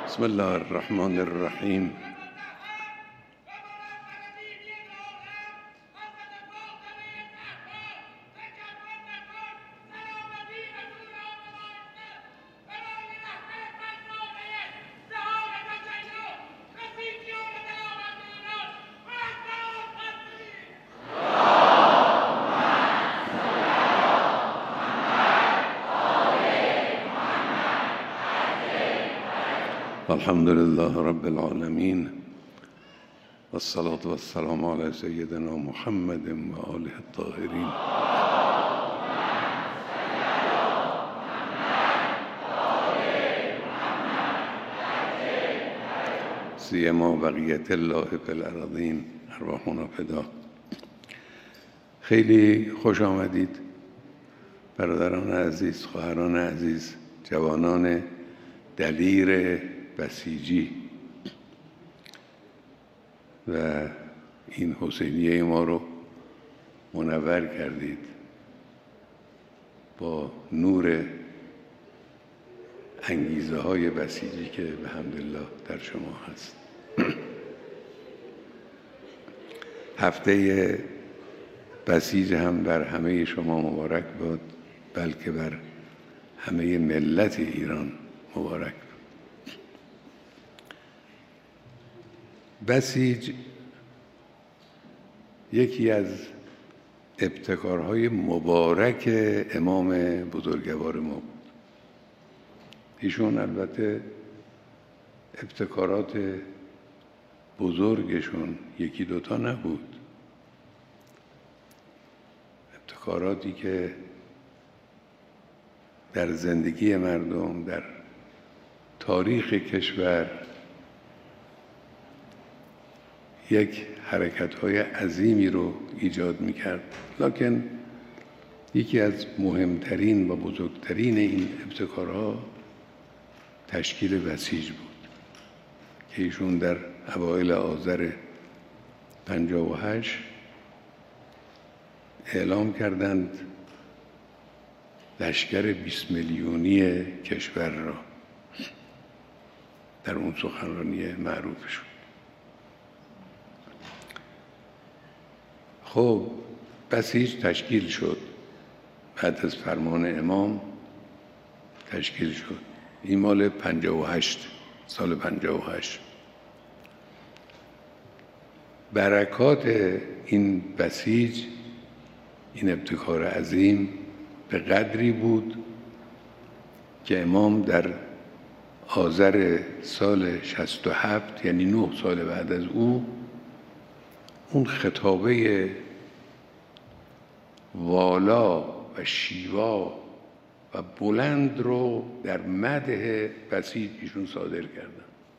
بسم الله الرحمن الرحیم. الحمد لله رب العالمين والصلاة والسلام على سيدنا محمد وآله الطاهرين. سیما بقیت الله فی الارضین ارواحنا فدا. خیلی خوش آمدید برادران عزیز، خواهران عزیز، جوانان دلیر بسیجی و این حسینیه ما رو منور کردید با نور انگیزه های بسیجی که به حمدالله در شما هست. هفته بسیج هم بر همه شما مبارک باد، بلکه بر همه ملت ایران مبارک. بسیج یکی از ابتکارهای مبارک امام بزرگوار ما بود. ایشون البته ابتکارات بزرگشون یکی دوتا نبود، ابتکاراتی که در زندگی مردم، در تاریخ کشور یک حرکت‌های عظیمی رو ایجاد می‌کرد. لکن یکی از مهمترین و بزرگترین این ابتکارها تشکیل بسیج بود که ایشون در اوایل آذر 58 اعلام کردند لشکر 20 میلیونی کشور را در اون سخنرانی معروفشون. خب بسیج تشکیل شد، بعد از فرمان امام تشکیل شد. این مال 58، سال 58. برکات این بسیج، این ابتکار عظیم به قدری بود که امام در آذر سال 67، یعنی 9 سال بعد از اون خطابه والا و شیوا و بلند رو در مدح بسیج ایشون صادر کردن.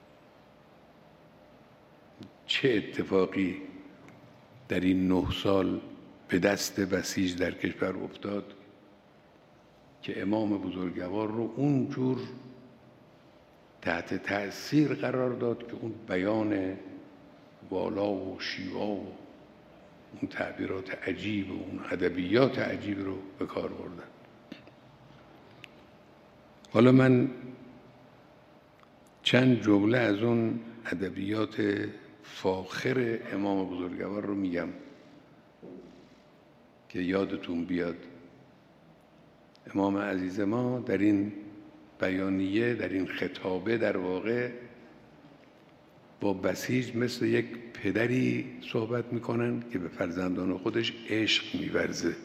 چه اتفاقی در این 9 سال به دست بسیج در کشور افتاد که امام بزرگوار رو اونجور تحت تأثیر قرار داد که اون بیان والا و شیوا و اون تعبیرات عجیب و اون ادبیات عجیب رو به کار بردن. حالا من چند جمله از اون ادبیات فاخر امام بزرگوار رو میگم که یادتون بیاد. امام عزیز ما در این بیانیه، در این خطابه، در واقع با بسیج مثل یک پدری صحبت میکنن که به فرزندان خودش عشق میورزه.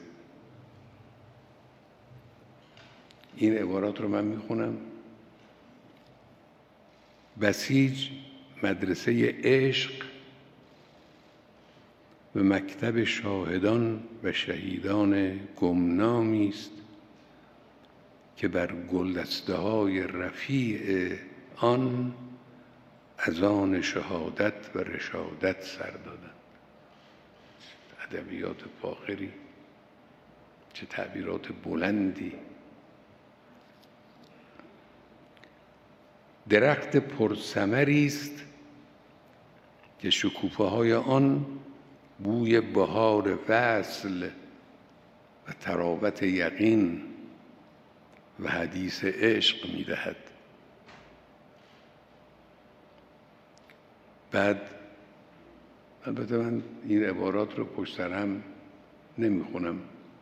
این عبارات رو من میخونم: بسیج مدرسه عشق و مکتب شاهدان و شهیدان گمنامی است که بر گلدسته های رفیع آن از آن شهادت و رشادت سر دادند. ادبیات فاخری، چه تعبیرات بلندی. درخت پرثمری است که شکوفه‌های آن بوی بهار وصل و تراوت یقین و حدیث عشق می‌دهد. بعد البته من این عبارات رو پشت سر هم نمیخونم،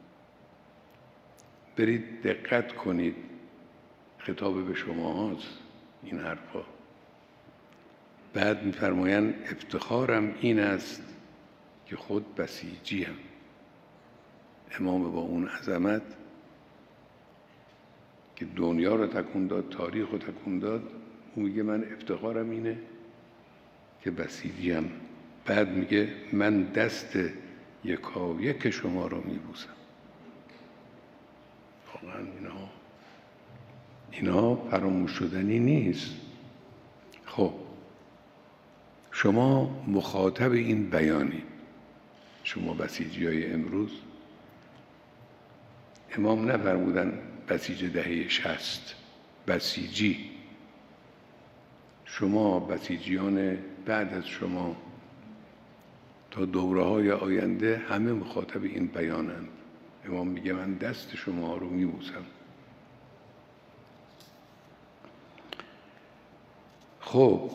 برید دقت کنید، خطاب به شما هاست این حرفا. بعد میفرمایند افتخارم این است که خود بسیجیم. امام با اون عظمت که دنیا رو تکون داد، تاریخ رو تکون داد، اون میگه من افتخارم اینه که بسیجیم. بعد میگه من دست یکایک شما رو میبوسم. واقعا اینا فراموش شدنی نیست. خب شما مخاطب این بیانی، شما بسیجیای امروز. امام نفرمودن بسیج دهه 60، بسیجی. شما بسیجیان بعد از شما تا دوره‌های آینده همه مخاطب این بیانند. امام میگه من دست شما رو میبوسم. خب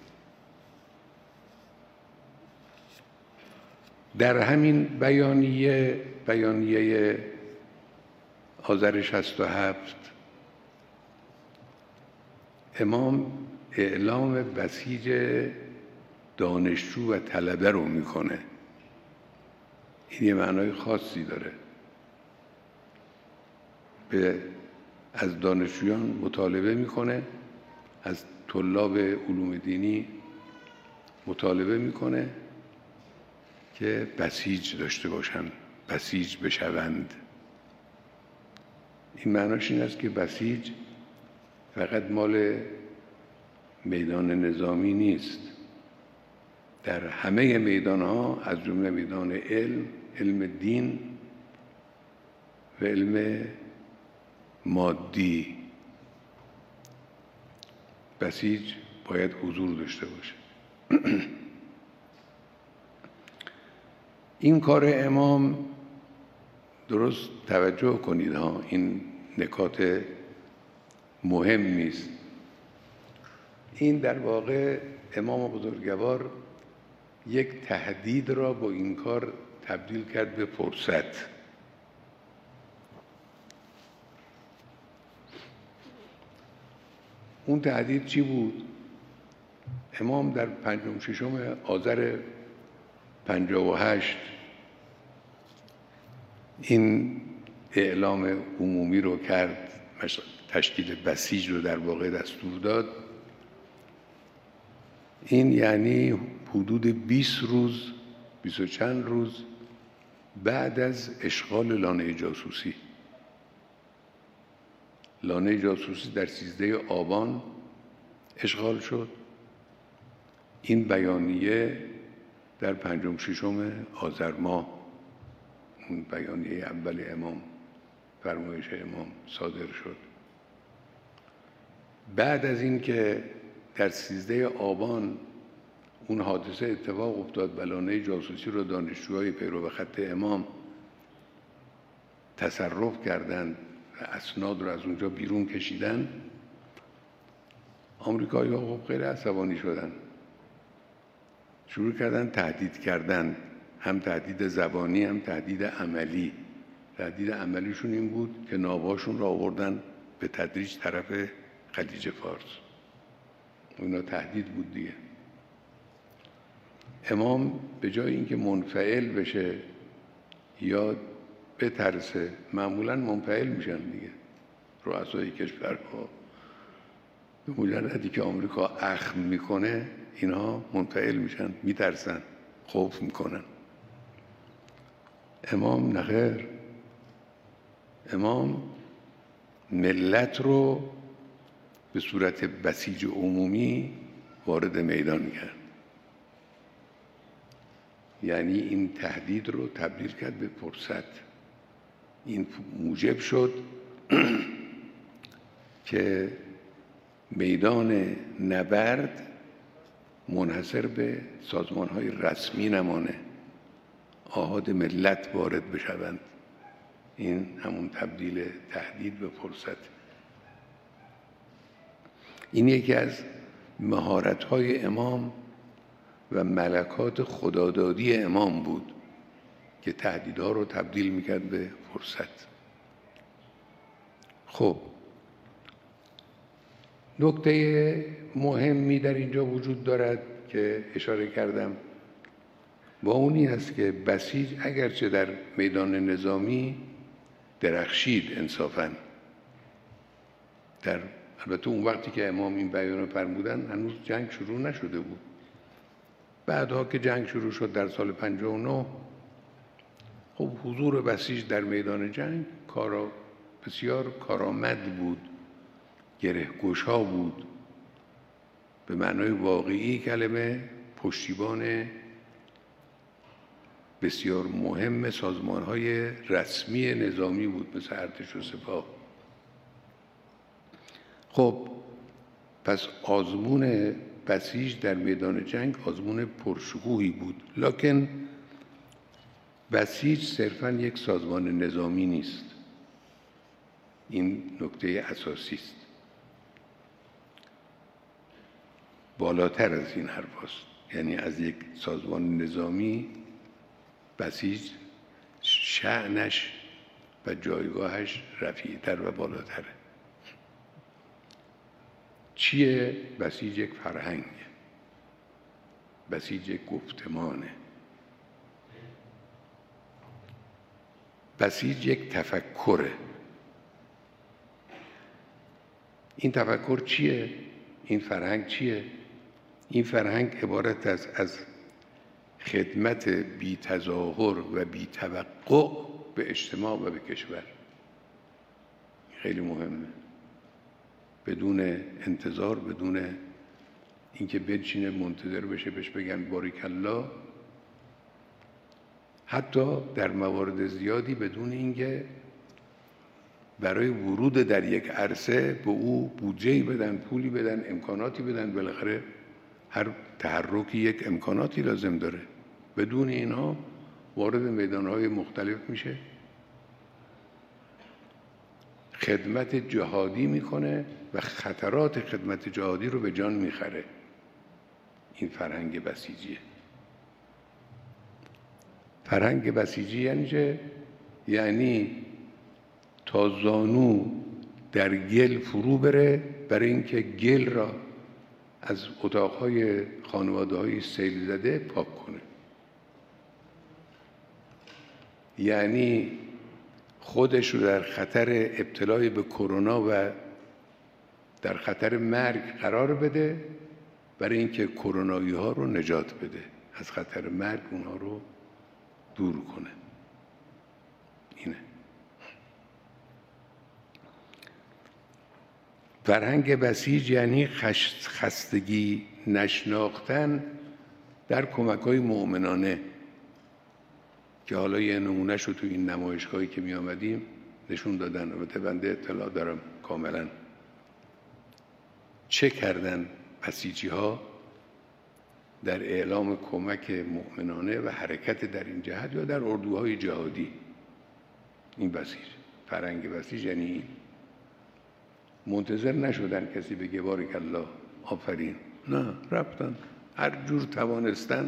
در همین بیانیه آذر 67 امام اعلام بسیج دانشجو و طلبه رو میکنه. این یه معنای خاصی داره. از دانشجویان مطالبه میکنه، از طلاب علوم دینی مطالبه میکنه که بسیج داشته باشن، بسیج بشوند. این معناش این است که بسیج فقط مال میدان نظامی نیست، در همه میدان‌ها از جمله میدان علم دین و علم مادی بسیج باید حضور داشته باشه. این کار امام درست توجه کنید ها، این نکات مهمی است. این در واقع امام بزرگوار یک تهدید را با این کار تبدیل کرد به فرصت. اون تهدید چی بود؟ امام در 5 آذر 58 این اعلام عمومی رو کرد، تشکیل بسیج رو در واقع دستور داد. این یعنی حدود 20 روز، 20 و چند روز بعد از اشغال لانه جاسوسی. لانه جاسوسی در 13 آبان اشغال شد. این بیانیه در 5 آذر ماه، اون بیانیه اول امام، فرمایش امام صادر شد. بعد از این که در 13 آبان اون حادثه اتفاق افتاد، لانه جاسوسی رو دانشجوهای پیرو خط امام تصرف کردند و اسناد رو از اونجا بیرون کشیدن، آمریکایی‌ها خب خیلی عصبانی شدن، شروع کردن تهدید کردن، هم تهدید زبانی هم تهدید عملی. تهدید عملیشون این بود که ناوهاشون را آوردن به تدریج طرف خلیج فارس. اونا تهدید بود دیگه. امام به جای اینکه منفعل بشه یا بترسه، معمولا منفعل میشن دیگه رؤسای کشورها، به مجردی که آمریکا اخم میکنه اینها منفعل میشن، میترسن، خوف میکنن. امام نخیر، امام ملت رو به صورت بسیج عمومی وارد میدان کرد. یعنی این تهدید رو تبدیل کرد به فرصت. این موجب شد که میدان نبرد منحصر به سازمان‌های رسمی نمانه، آحاد ملت وارد بشوند. این همون تبدیل تهدید به فرصت. این یکی از مهارت‌های امام و ملکات خدادادی امام بود که تهدیدها رو تبدیل میکرد به فرصت. خب نکته مهمی در اینجا وجود دارد که اشاره کردم، با اون این است که بسیج اگرچه در میدان نظامی درخشید انصافاً، البته اون وقتی که امام این بیان رو فرمودن هنوز جنگ شروع نشده بود. بعدها که جنگ شروع شد در سال 59، خب حضور بسیج در میدان جنگ بسیار کارآمد بود، گره‌گشا بود، به معنای واقعی کلمه پشتیبان بسیار مهم سازمان‌های رسمی نظامی بود مثل ارتش و سپاه. خب پس آزمون بسیج در میدان جنگ آزمون پرشکوهی بود، لکن بسیج صرفاً یک سازمان نظامی نیست. این نکته اساسی است، بالاتر از این حرف است. یعنی از یک سازمان نظامی بسیج شأنش و جایگاهش رفیع‌تر و بالاتره. چیه؟ بسیج یک فرهنگ، بسیج یک گفتمانه، بسیج یک تفکره. این تفکر چیه؟ این فرهنگ چیه؟ این فرهنگ عبارت از خدمت بی تظاهر و بی توقع به اجتماع و به کشور. خیلی مهمه، بدون انتظار، بدون اینکه بنشینه منتظر بشه بهش بگن باریکالله، حتی در موارد زیادی بدون اینکه برای ورود در یک عرصه به او بودجه‌ای بدن، پولی بدن، امکاناتی بدن. بالاخره هر تحرکی یک امکاناتی لازم داره. بدون اینها وارد میدان‌های مختلف میشه، خدمت جهادی میکنه و خطرات خدمت جهادی رو به جان میخره. این فرهنگ بسیجیه. فرهنگ بسیجی یعنی چه؟ یعنی تا زانو در گل فرو بره برای اینکه گل را از اتاقهای خانواده‌های سیل زده پاک کنه. یعنی خودش رو در خطر ابتلای به کرونا و در خطر مرگ قرار بده برای اینکه کرونایی ها رو نجات بده، از خطر مرگ اونها رو دور کنه. اینه فرهنگ بسیج، یعنی خستگی نشناختن در کمک‌های مؤمنانه که حالا یه نمونه‌ش رو تو این نمایشگاهی که می آمدیم نشون دادن. البته بنده اطلاع دارم کاملا چه کردن بسیجی ها در اعلام کمک مؤمنانه و حرکت در این جهت یا در اردوهای جهادی. این بسیج، فرهنگ بسیج یعنی این. منتظر نشدن کسی بگه باریکالله آفرین، نه، رفتن هر جور توانستن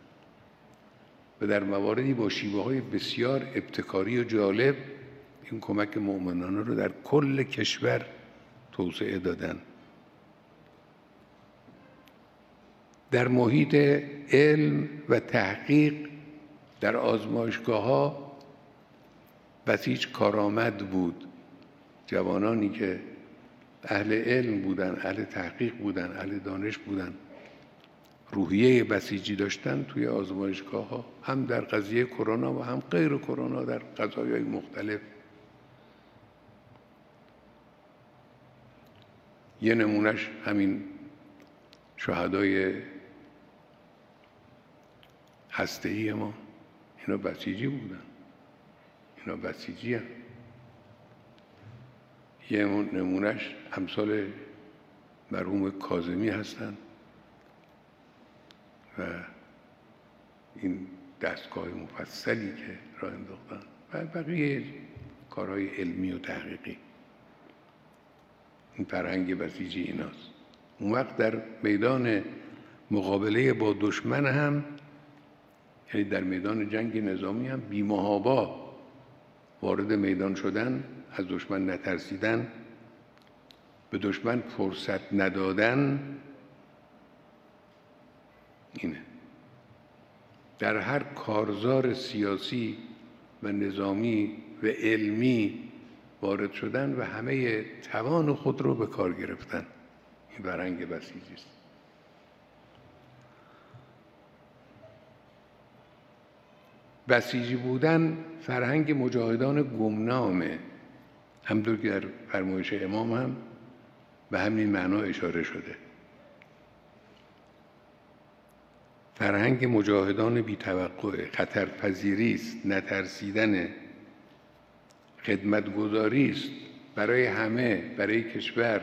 و در مواردی با شیوه‌های بسیار ابتکاری و جالب این کمک مؤمنانه رو در کل کشور توسعه دادن. در محیط علم و تحقیق در آزمایشگاه‌ها بسیج کارآمد بود. جوانانی که اهل علم بودن، اهل تحقیق بودن، اهل دانش بودن، روحیه بسیجی داشتن توی آزمایشگاه‌ها، هم در قضیه کرونا و هم غیر کرونا در قضایای مختلف. یه نمونهش همین شهدای هسته‌ای ما، اینا بسیجی بودن، اینا بسیجی هم. یه نمونهش امثال مرحوم کاظمی هستن و این دستگاه مفصلی که راه انداختن و بقیه کارهای علمی و تحقیقی. این فرهنگ بسیجی ایناست. اون وقت در میدان مقابله با دشمن هم، یعنی در میدان جنگ نظامی هم بی‌محابا وارد میدان شدن، از دشمن نترسیدن، به دشمن فرصت ندادن، اینه. در هر کارزار سیاسی و نظامی و علمی وارد شدن و همه توان خود رو به کار گرفتن. این فرهنگ بسیجی است. بسیجی بودن فرهنگ مجاهدان گمنامه، همونطور که در فرمایش امام هم به همین معنا اشاره شده. فرهنگ مجاهدان بی‌توقع، خطرپذیری است، نترسیدن، خدمتگزاری است برای همه، برای کشور،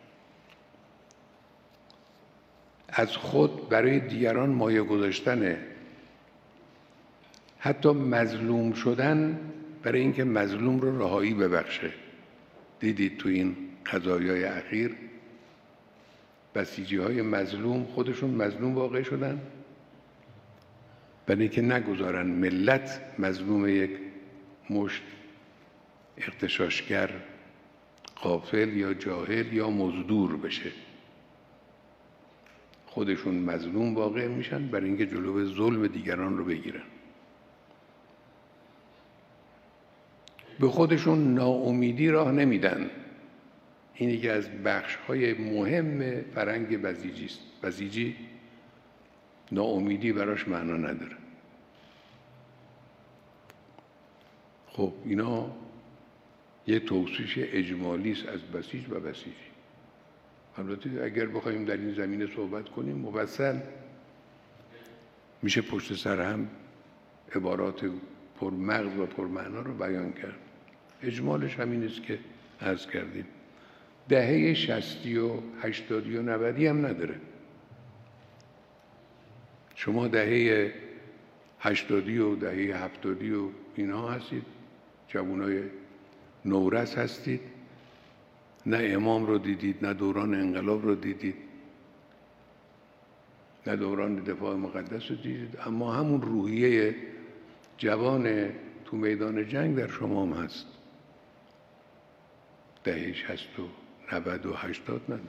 از خود برای دیگران مایه گذاشتن، حتی مظلوم شدن برای اینکه مظلوم رو رهایی ببخشه. دیدید تو این قضایای اخیر بسیجی‌های مظلوم خودشون مظلوم واقع شدن برای اینکه نگذارن ملت مظلوم یک مشت اغتشاشگر، غافل یا جاهل یا مزدور بشه. خودشون مظلوم واقع میشن برای اینکه جلو ظلم دیگران رو بگیرن. به خودشون ناامیدی راه نمیدن. این یکی از بخش‌های مهم فرهنگ بسیجی است. بسیجی ناامیدی براش معنا نداره. خب اینا یه توصیف اجمالی است از بسیج و بسیجی. البته اگر بخوایم در این زمینه صحبت کنیم مفصل میشه پشت سر هم عبارات پرمغز و پرمعنا رو بیان کرد. اجمالش همین است که عرض کردیم. دهه 60 و 80 و 90 هم نداره. شما دهه 80 و دهه 70 و اینا هستید، جوانای نورس هستید، نه امام رو دیدید، نه دوران انقلاب رو دیدید، نه دوران دفاع مقدس رو دیدید، اما همون روحیه جوان تو میدان جنگ در شما هم هست. دهه 60 و 90 و 80 نداره.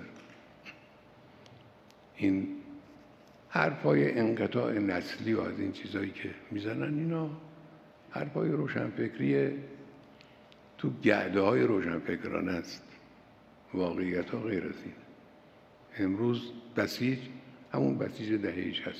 این حرفای انقطاع نسلی و از این چیزایی که میزنن اینا حرفای روشنفکری تو گرده های روشنفکرانه است. واقعیت ها غیر از این. امروز بسیج همون بسیج دهه 60.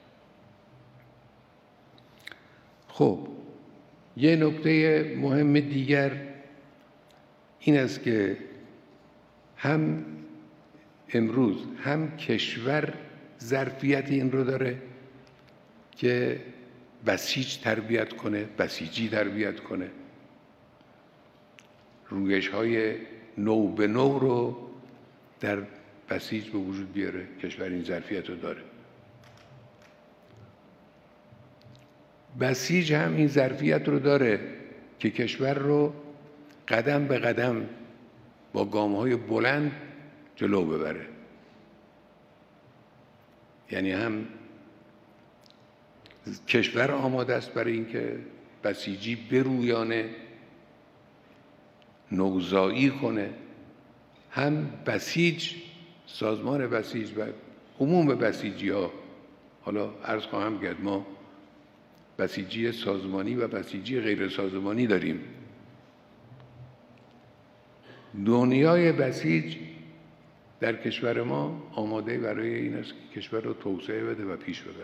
خب یه نکته مهم دیگر این است که هم امروز هم کشور ظرفیت این رو داره که بسیج تربیت کنه، بسیجی تربیت کنه، رویش‌های نو به نو رو در بسیج به وجود بیاره. کشور این ظرفیت رو داره. بسیج هم این ظرفیت رو داره که کشور رو قدم به قدم با گام‌های بلند جلو ببره. یعنی هم کشور آماده است برای اینکه بسیجی برویانه، نوزایی کنه، هم بسیج، سازمان بسیج و عموم بسیجی ها، حالا عرض خواهم کرد ما بسیجی سازمانی و بسیجی غیر سازمانی داریم. دنیای بسیج در کشور ما آماده برای این است که کشور رو توسعه بده و پیش ببره.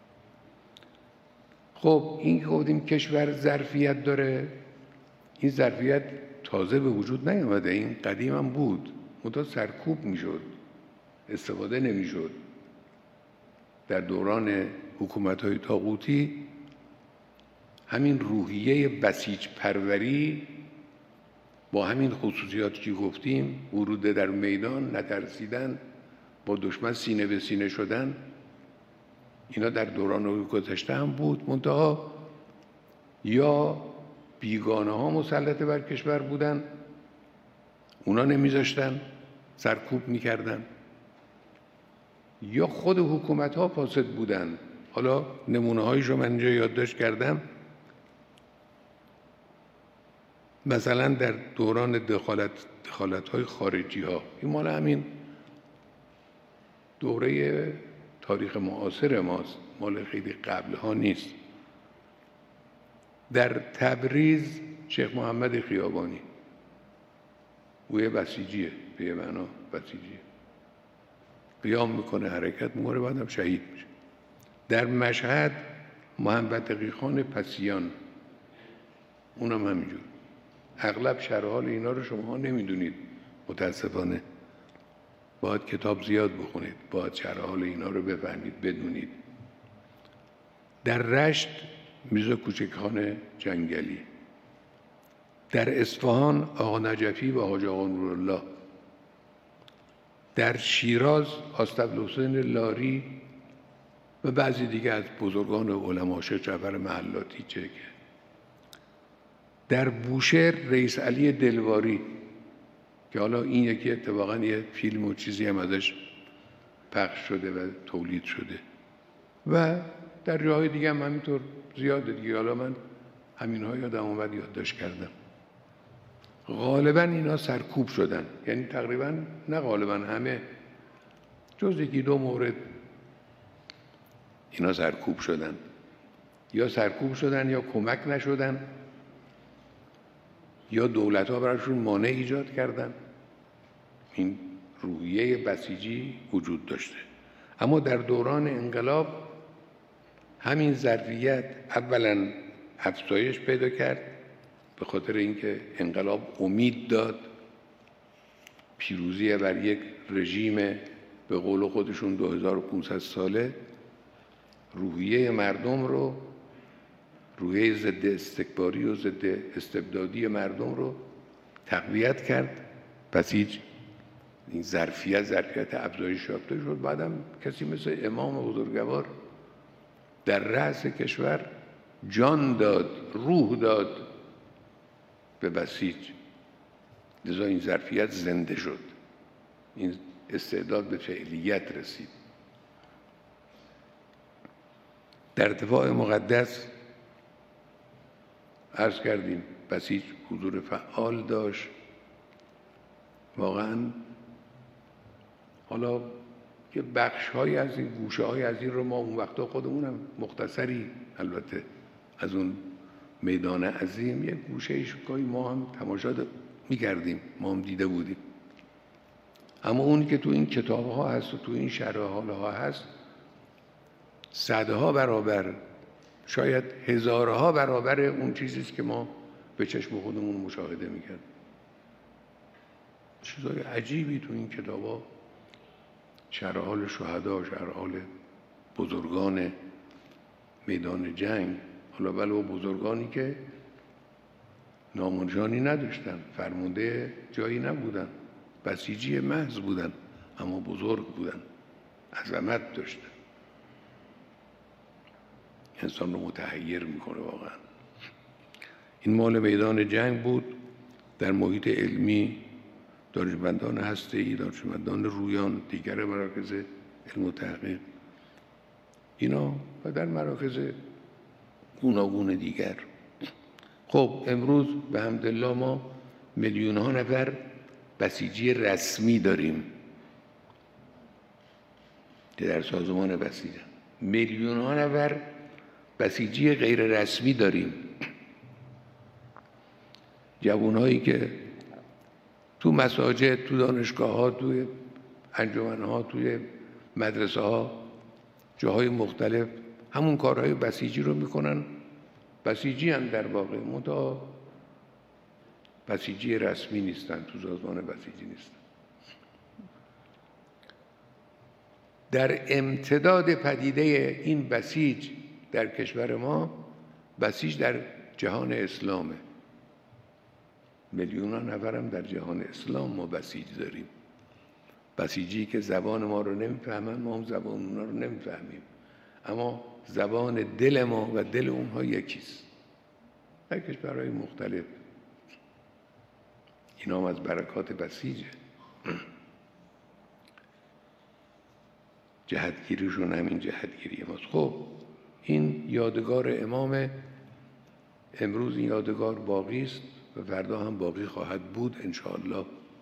خب این که گفتیم کشور ظرفیت داره، این ظرفیت تازه به وجود نیامده، این قدیم هم بود، منتها سرکوب میشد، استفاده نمیشد. در دوران حکومت‌های طاغوتی همین روحیه بسیج پروری با همین خصوصیاتی که گفتیم، ورود در میدان، نترسیدن، با دشمن سینه به سینه شدن، اینا در دوران گذشته هم بود. منتها یا بیگانه ها مسلط بر کشور بودن، اونا نمیذاشتن، سرکوب میکردن، یا خود حکومت ها فاسد بودن. حالا نمونه هایشو من اینجا یادداشت کردم. مثلا در دوران دخالت های خارجی ها، این مال همین دوره تاریخ معاصر ماست، مال خیلی قبل ها نیست. در تبریز شیخ محمد خیابانی، او یه بسیجیه، به یه معنا بسیجیه، قیام میکنه، حرکت میکنه، بعدم شهید میشه. در مشهد محمد تقی خان پسیان، اونم همینجور. اغلب شرح حال اینا رو شما نمیدونید متاسفانه. باید کتاب زیاد بخونید، باید شرح حال اینا رو بفهمید، بدونید. در رشت میرزا کوچک خان جنگلی، در اصفهان آقا نجفی و حاج آقا نورالله، در شیراز آستغفرالحسین لاری و بعضی دیگه از بزرگان علما، شیخ جعفر محلاتی چه، در بوشهر رئیس علی دلواری که حالا این یکی اتفاقا یه فیلم و چیزی هم ازش پخش شده و تولید شده، و در جاهای دیگه هم همینطور زیاده دیگه. حالا من همینها یادم اومد یادداشت کردم. غالبا اینا سرکوب شدن، یعنی تقریبا نه غالبا، همه جز یکی دو مورد اینا سرکوب شدن، یا سرکوب شدن یا کمک نشدن، یا دولت ها براشون مانع ایجاد کردن. این روحیه بسیجی وجود داشته. اما در دوران انقلاب همین ظرفیت اولا افزایش پیدا کرد، به خاطر اینکه انقلاب امید داد پیروزی بر یک رژیم به قول خودشون 2500 ساله، روحیه مردم رو، روحیه ضد استکباری و ضد استبدادی مردم رو تقویت کرد. بسیج این ظرفیت افزایش یافته شد. بعدم کسی مثل امام بزرگوار در رأس کشور جان داد، روح داد به بسیج، لذا این ظرفیت زنده شد، این استعداد به فعلیت رسید. در دفاع مقدس عرض کردیم بسیج حضور فعال داشت. واقعا حالا که بخش‌های از این، گوشه‌های از این رو ما اون وقتا خودمونم مختصری البته از اون میدان عظیم یک گوشه‌ایش گاهی ما هم تماشا می‌کردیم، ما هم دیده بودیم. اما اونی که تو این کتاب‌ها هست و تو این شرح حال‌ها هست، صدها برابر، شاید هزارها برابر اون چیزیست که ما به چشم خودمون مشاهده می‌کردیم. چیزای عجیبی تو این کتاب‌ها، شرح حال شهدا، شرح حال بزرگان میدان جنگ، حالا ولو بزرگانی که نامنجانی نداشتن، فرمانده جایی نبودن، بسیجی محض بودن، اما بزرگ بودن، عظمت داشتن. انسان رو متحیر میکنه واقعا. این مال میدان جنگ بود. در محیط علمی دانشمندان هسته‌ای، دانشمندان رویان، دیگر مراکز علم و تحقیق، اینا و در مراکز گوناگون دیگر. خب امروز به حمدالله ما میلیون ها نفر بسیجی رسمی داریم که در سازمان بسیجن. میلیون ها نفر بسیجی غیر رسمی داریم، جوانهایی که تو مساجد، تو دانشگاه ها، توی انجمن ها، توی مدرسه ها، جاهای مختلف همون کارهای بسیجی رو میکنن. بسیجی هم در واقع، منتها بسیجی رسمی نیستن، تو سازمان بسیجی نیستن. در امتداد پدیده این بسیج در کشور ما، بسیج در جهان اسلامه. میلیون نفرم در جهان اسلام ما بسیج داریم. بسیجی که زبان ما رو نمیفهمن، ما هم زبان اونا رو نمیفهمیم، اما زبان دل ما و دل اونها یکیست. در کشورهای مختلف اینا هم از برکات بسیجه. جهتگیریشون همین جهتگیری ماست. خب این یادگار امام، امروز این یادگار باقی است و فردا هم باقی خواهد بود انشاءالله.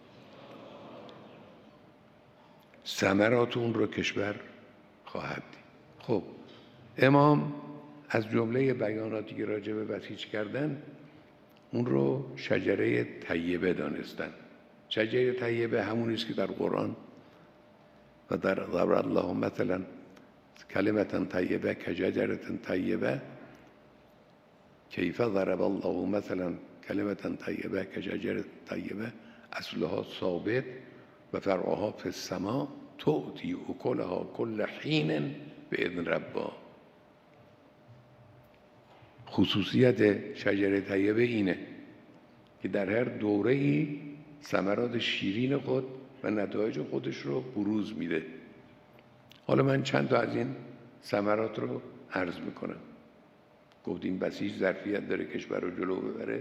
ثمرات اون رو کشور خواهد دید. خب امام از جمله بیاناتی که راجع به بسیج کردن اون رو شجره طیبه دانستن. شجره طیبه همون است که در قرآن و در ضرب الله مثلا کلمة طیبه کشجره طیبه کیف ضرب الله مثلا کلمة طیبه کشجره طیبه اصلها ثابت و فرعها فی السماء تؤتی اکلها کل حین باذن ربها. خصوصیت شجره طیبه اینه که در هر دوره‌ای ثمرات شیرین خود و نتایج خودش رو بروز میده. حالا من چند تا از این ثمرات رو عرض میکنم. گفتیم بسیج ظرفیت داره کشور رو جلو ببره.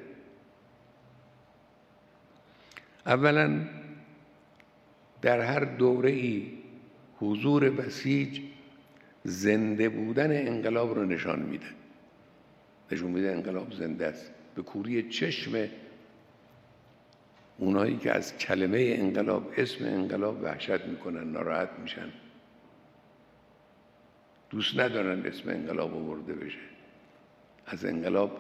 اولا در هر دوره‌ای حضور بسیج زنده بودن انقلاب رو نشون میده. نشون میده انقلاب زنده است. به کوری چشم اونایی که از کلمه انقلاب، اسم انقلاب وحشت میکنن، ناراحت میشن، دوست ندارن اسم انقلاب آورده بشه، از انقلاب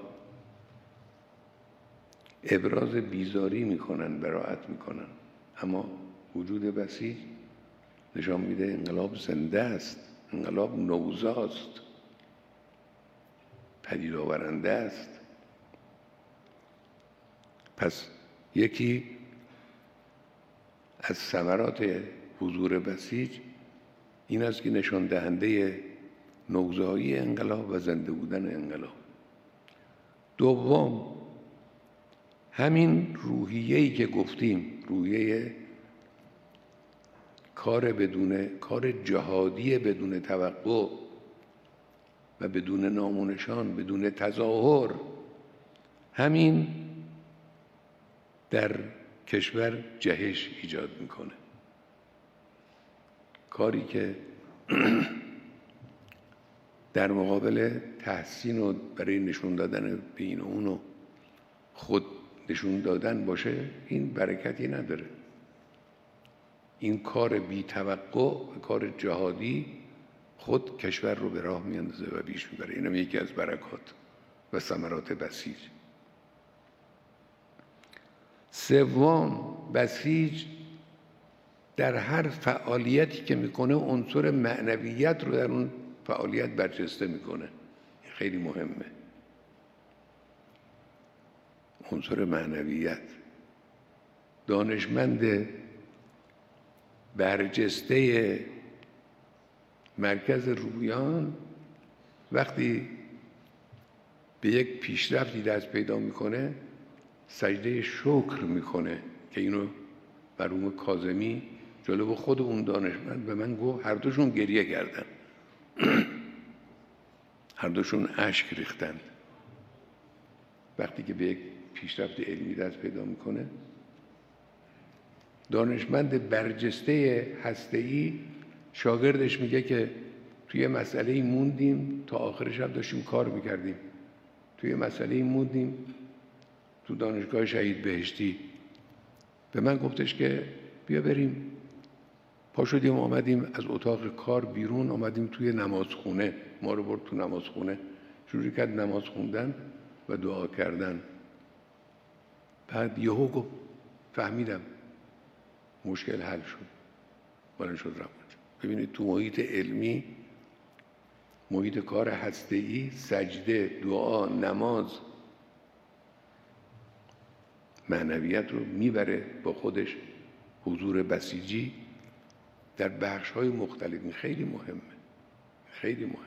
ابراز بیزاری میکنن، براءت میکنن. اما وجود بسیج نشان میده انقلاب زنده است، انقلاب نوزاست، پدید آورنده است. پس یکی از ثمرات حضور بسیج این است که نشان دهنده نوزایی انقلاب و زنده بودن انقلاب. دوم همین روحیه‌ای که گفتیم، روحیه کار جهادی بدون توقع و بدون نام و نشان، بدون تظاهر، همین در کشور جهش ایجاد میکنه. کاری که در مقابل تحسین و برای نشون دادن به این و اونو خود نشون دادن باشه، این برکتی نداره. این کار بی توقع، کار جهادی خود کشور رو به راه میاندازه و پیش میبره. اینم یکی از برکات و ثمرات بسیج. سوم، بسیج در هر فعالیتی که میکنه عنصر معنویت رو در اون فعالیت برجسته میکنه. خیلی مهمه. عنصر معنویت. دانشمند برجسته مرکز رویان وقتی به یک پیشرفتی دست پیدا میکنه سجده شکر میکنه که اینو مرحوم کاظمی جلو خود اون دانشمند به من گفت، هر دوشون گریه کردن هر دوشون اشک ریختند وقتی که به یک پیشرفت علمی دست پیدا میکنه. دانشمند برجسته هسته‌ای شاگردش میگه که توی مسئله‌ای موندیم تا آخر شب داشتیم کار میکردیم، توی مسئله‌ای موندیم تو دانشگاه شهید بهشتی. به من گفتش که بیا بریم. پا شدیم آمدیم از اتاق کار بیرون، آمدیم توی نمازخونه. ما رو برد تو نمازخونه، شروع کرد نماز خوندن و دعا کردن. بعد یهو گفت فهمیدم، مشکل حل شد، بلند شد رفت. ببینید تو محیط علمی، محیط کار هسته‌ای، سجده، دعا، نماز معنویت رو میبره با خودش. حضور بسیجی در بخش‌های مختلف این خیلی مهمه، خیلی مهم.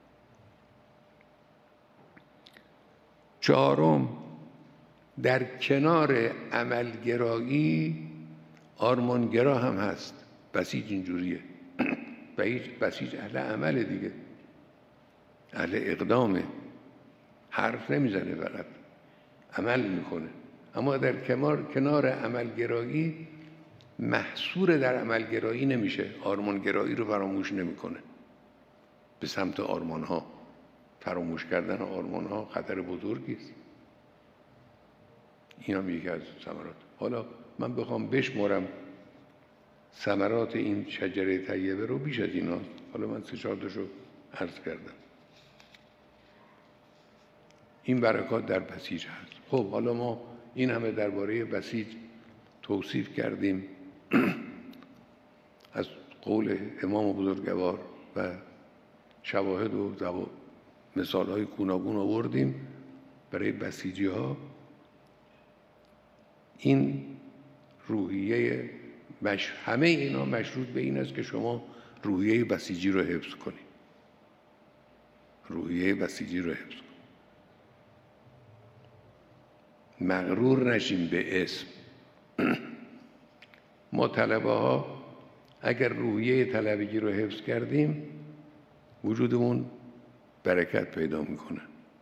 چهارم، در کنار عملگرایی آرمانگرا هم هست. بسیج اینجوریه. بسیج اهل عمل دیگه، اهل اقدامه، حرف نمیزنه، فقط عمل میکنه. اما در کنار عملگرایی محصور در عملگرایی نمیشه، آرمانگرایی رو فراموش نمیکنه. به سمت آرمانها، فراموش کردن آرمانها خطر بزرگی است. این هم یکی از ثمرات. حالا من بخوام بشمرم ثمرات این شجره طیبه رو بیش از اینا، حالا من 3-4 تاشو عرض کردم. این برکات در بسیج هست. خب حالا ما این همه درباره بسیج توصیف کردیم، از قول امام بزرگوار و شواهد و مثال‌های گوناگون آوردیم برای بسیجی ها. این روحیه همه اینا مشروط به این است که شما روحیه بسیجی رو حفظ کنید. روحیه بسیجی رو حفظ کنید. مغرور نشیم به اسم. ما طلبه ها اگر روحیه طلبگی رو حفظ کردیم، وجودمون برکت پیدا میکنه.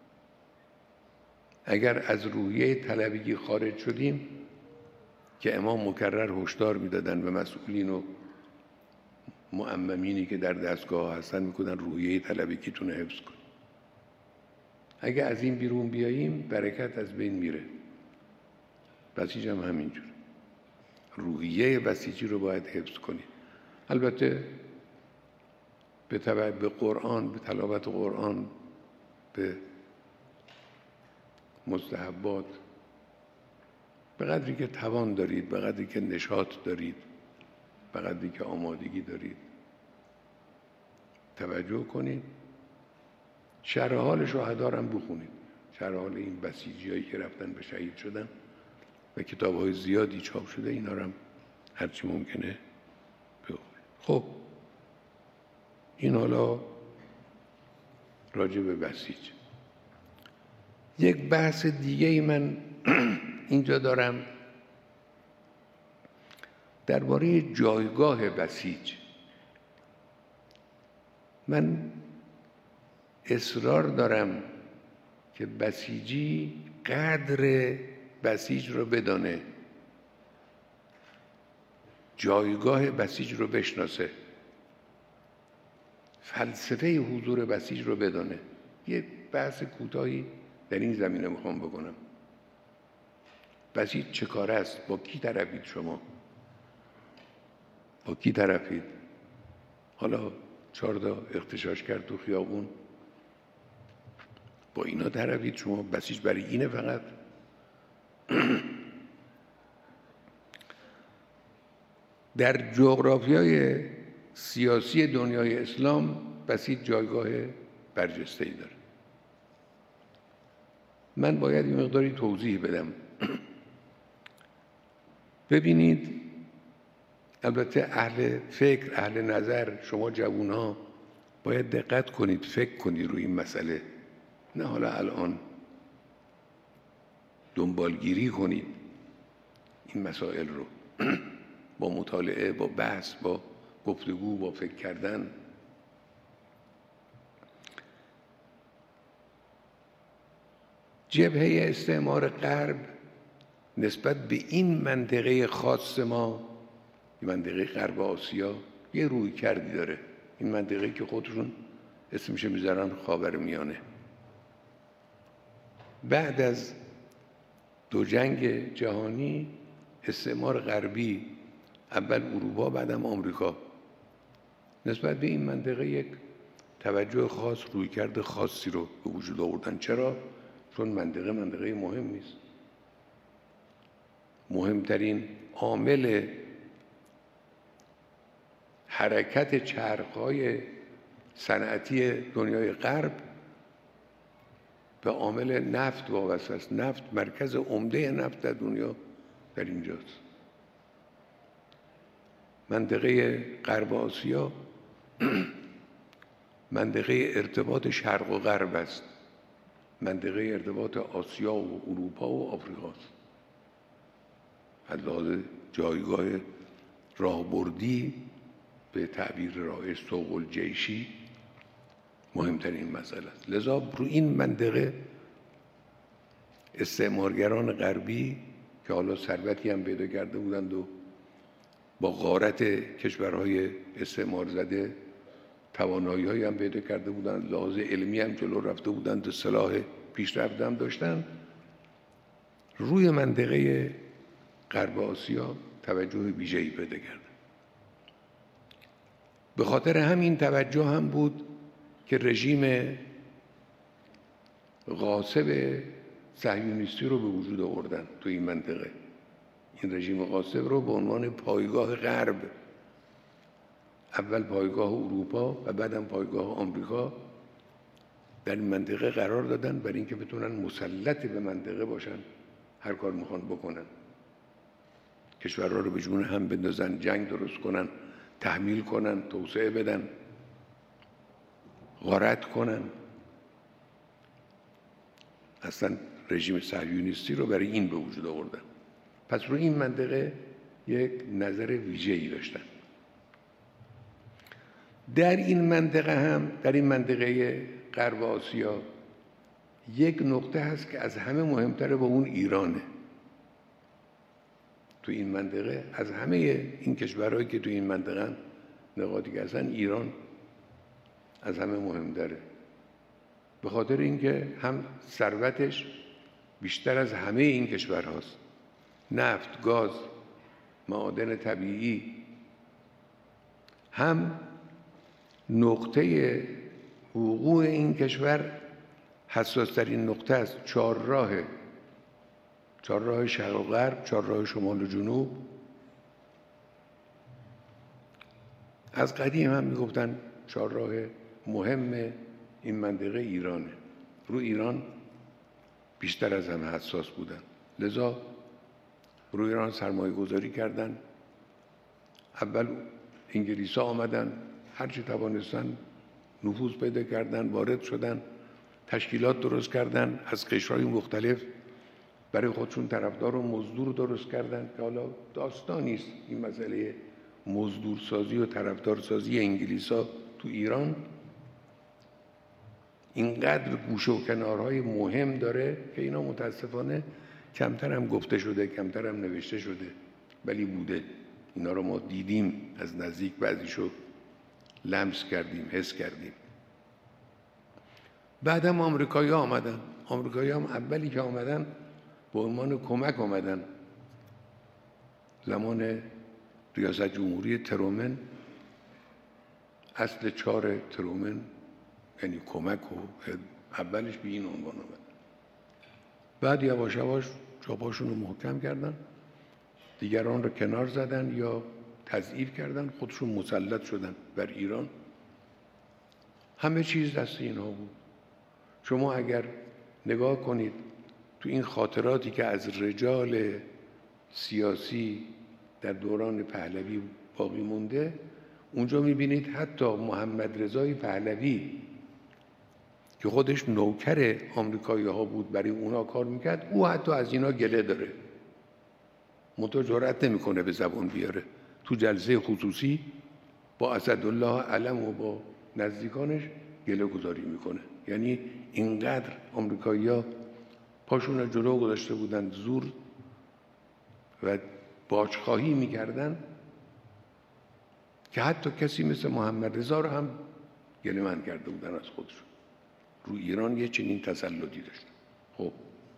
اگر از روحیه طلبگی خارج شدیم، که امام مکرر هشدار میدادن به مسئولین و مؤممینی که در دستگاه هستن، میکنن روحیه طلبگیتون رو حفظ کن. اگر از این بیرون بیاییم، برکت از بین میره. بسیج هم همینجور. روحیه بسیجی رو باید حفظ کنید. البته به تبع به قرآن، به تلاوت قرآن، به مستحبات، به قدری که توان دارید، به قدری که نشاط دارید، به قدری که آمادگی دارید توجه کنید. شرح حال شهدا هم بخونید، شرح حال این بسیجیایی که رفتن به شهید شدن و کتاب‌های زیادی چاپ شده، اینا رو هم هرچی ممکنه بخونید. خب این حالا راجع به بسیج. یک بحث دیگه ای من اینجا دارم درباره جایگاه بسیج. من اصرار دارم که بسیجی قدر بسیج رو بدانه، جایگاه بسیج رو بشناسه، فلسفه حضور بسیج رو بدانه. یه بحث کوتاهی در این زمینه میخوام بکنم. بسیج چه کاره است؟ با کی طرفید شما؟ با کی طرفید؟ حالا 4 تا اغتشاش کرد تو خیابون، با اینا طرفید شما؟ بسیج برای اینه فقط؟ در جغرافیای سیاسی دنیای اسلام بسیج جایگاه برجسته‌ای داره. من باید این مقداری توضیح بدم. ببینید، البته اهل فکر، اهل نظر، شما جوان‌ها باید دقت کنید، فکر کنید روی این مسئله، نه حالا الان دنبالگیری کنید این مسائل رو با مطالعه، با بحث، با گفتگو، با فکر کردن. جبهه استعمار غرب نسبت به این منطقه خاص ما، منطقه غرب آسیا، یه روی کردی داره. این منطقه که خودشون اسمش میذارن خاورمیانه. بعد از 2 جنگ جهانی استعمار غربی، اول اروپا بعدم آمریکا، نسبت به این منطقه یک توجه خاص، رویکرد خاصی رو به وجود آوردن. چرا؟ چون منطقه مهمی است. مهمترین عامل حرکت چرخ‌های صنعتی دنیای غرب به عامل نفت وابسته است. نفت، مرکز عمده نفت در دنیا در اینجاست. منطقه غرب آسیا منطقه ارتباط شرق و غرب است، منطقه ارتباط آسیا و اروپا و آفریقاست. از لحاظ جایگاه راهبردی، به تعبیر رایج سوق الجیشی، مهمترین مسئله است. لذا رو این منطقه استعمارگران غربی که حالا ثروتی هم پیدا کرده بودند و با غارت کشورهای استعمار زده توانایی‌هایی هم پیدا کرده بودن، لحاظ علمی هم جلو رفته بودند، سلاح پیشرفته هم داشتن. روی منطقه غرب آسیا توجه ویژه‌ای پیدا کردن. به خاطر همین توجه هم بود که رژیم غاصب صهیونیستی رو به وجود آوردن تو این منطقه. این رژیم غاصب رو به عنوان پایگاه غرب، اول پایگاه اروپا و بعدم پایگاه آمریکا، در این منطقه قرار دادن برای اینکه بتونن مسلط به منطقه باشن، هر کار میخوان بکنن، کشورها رو به جون هم بندازن، جنگ درست کنن، تحمیل کنن، توسعه بدن، غارت کنن. اصلا رژیم صهیونیستی رو برای این به وجود آوردن. پس رو این منطقه یک نظر ویژه‌ای داشتن. در این منطقه غرب آسیا یک نقطه هست که از همه مهمتره و اون ایرانه. تو این منطقه از همه این کشورهایی که تو این منطقه نقاطی که هستن، ایران از همه مهمتره، به خاطر اینکه هم ثروتش بیشتر از همه این کشورهاست، نفت، گاز، معادن طبیعی، هم نقطه وقوع این کشور حساس‌ترین نقطه است. چهارراه شرق و غرب، چهارراه شمال و جنوب. از قدیم هم میگفتن چهارراه مهم این منطقه ایرانه. رو ایران بیشتر از همه حساس بودن، لذا رو ایران سرمایه گذاری کردن. اول انگلیس‌ها آمدن، هرچی توانستن نفوذ پیدا کردن، وارد شدن، تشکیلات درست کردن، از قشرهای مختلف برای خودشون طرفدار و مزدور درست کردن که حالا داستانی است این مسئله مزدورسازی و طرفدارسازی انگلیس‌ها تو ایران. اینقدر گوشه و کنارهای مهم داره که اینا متاسفانه کمتر هم گفته شده، کمتر هم نوشته شده، ولی بوده. اینا رو ما دیدیم از نزدیک، بعضیشو لمس کردیم، حس کردیم. بعدم آمریکایی‌ها آمدن. آمریکایی‌ها هم اولی که آمدن به عنوان کمک آمدن. زمان ریاست جمهوری ترومن، اصل 4 ترومن یعنی کمک، و اولش به این عنوان آمد. بعد یواش یواش جاباشون رو محکم کردن، دیگران رو کنار زدن یا تضعیف کردن، خودشون مسلط شدن بر ایران. همه چیز دست اینها بود. شما اگر نگاه کنید تو این خاطراتی که از رجال سیاسی در دوران پهلوی باقی مونده، اونجا میبینید حتی محمد رضای پهلوی که خودش نوکر آمریکایی‌ها بود، برای اونا کار میکرد، او حتی از اینا گله داره، منتها جرئت نمیکنه به زبان بیاره. تو جلسه خصوصی با اسدالله علم و با نزدیکانش گله گذاری میکنه. یعنی اینقدر آمریکایی‌ها پاشون رو جلو گذاشته بودن، زور و باجخواهی میکردن که حتی کسی مثل محمد رضا رو هم گله‌مند کرده بودن از خودشون. رو ایران یه چنین تسلطی داشت. خب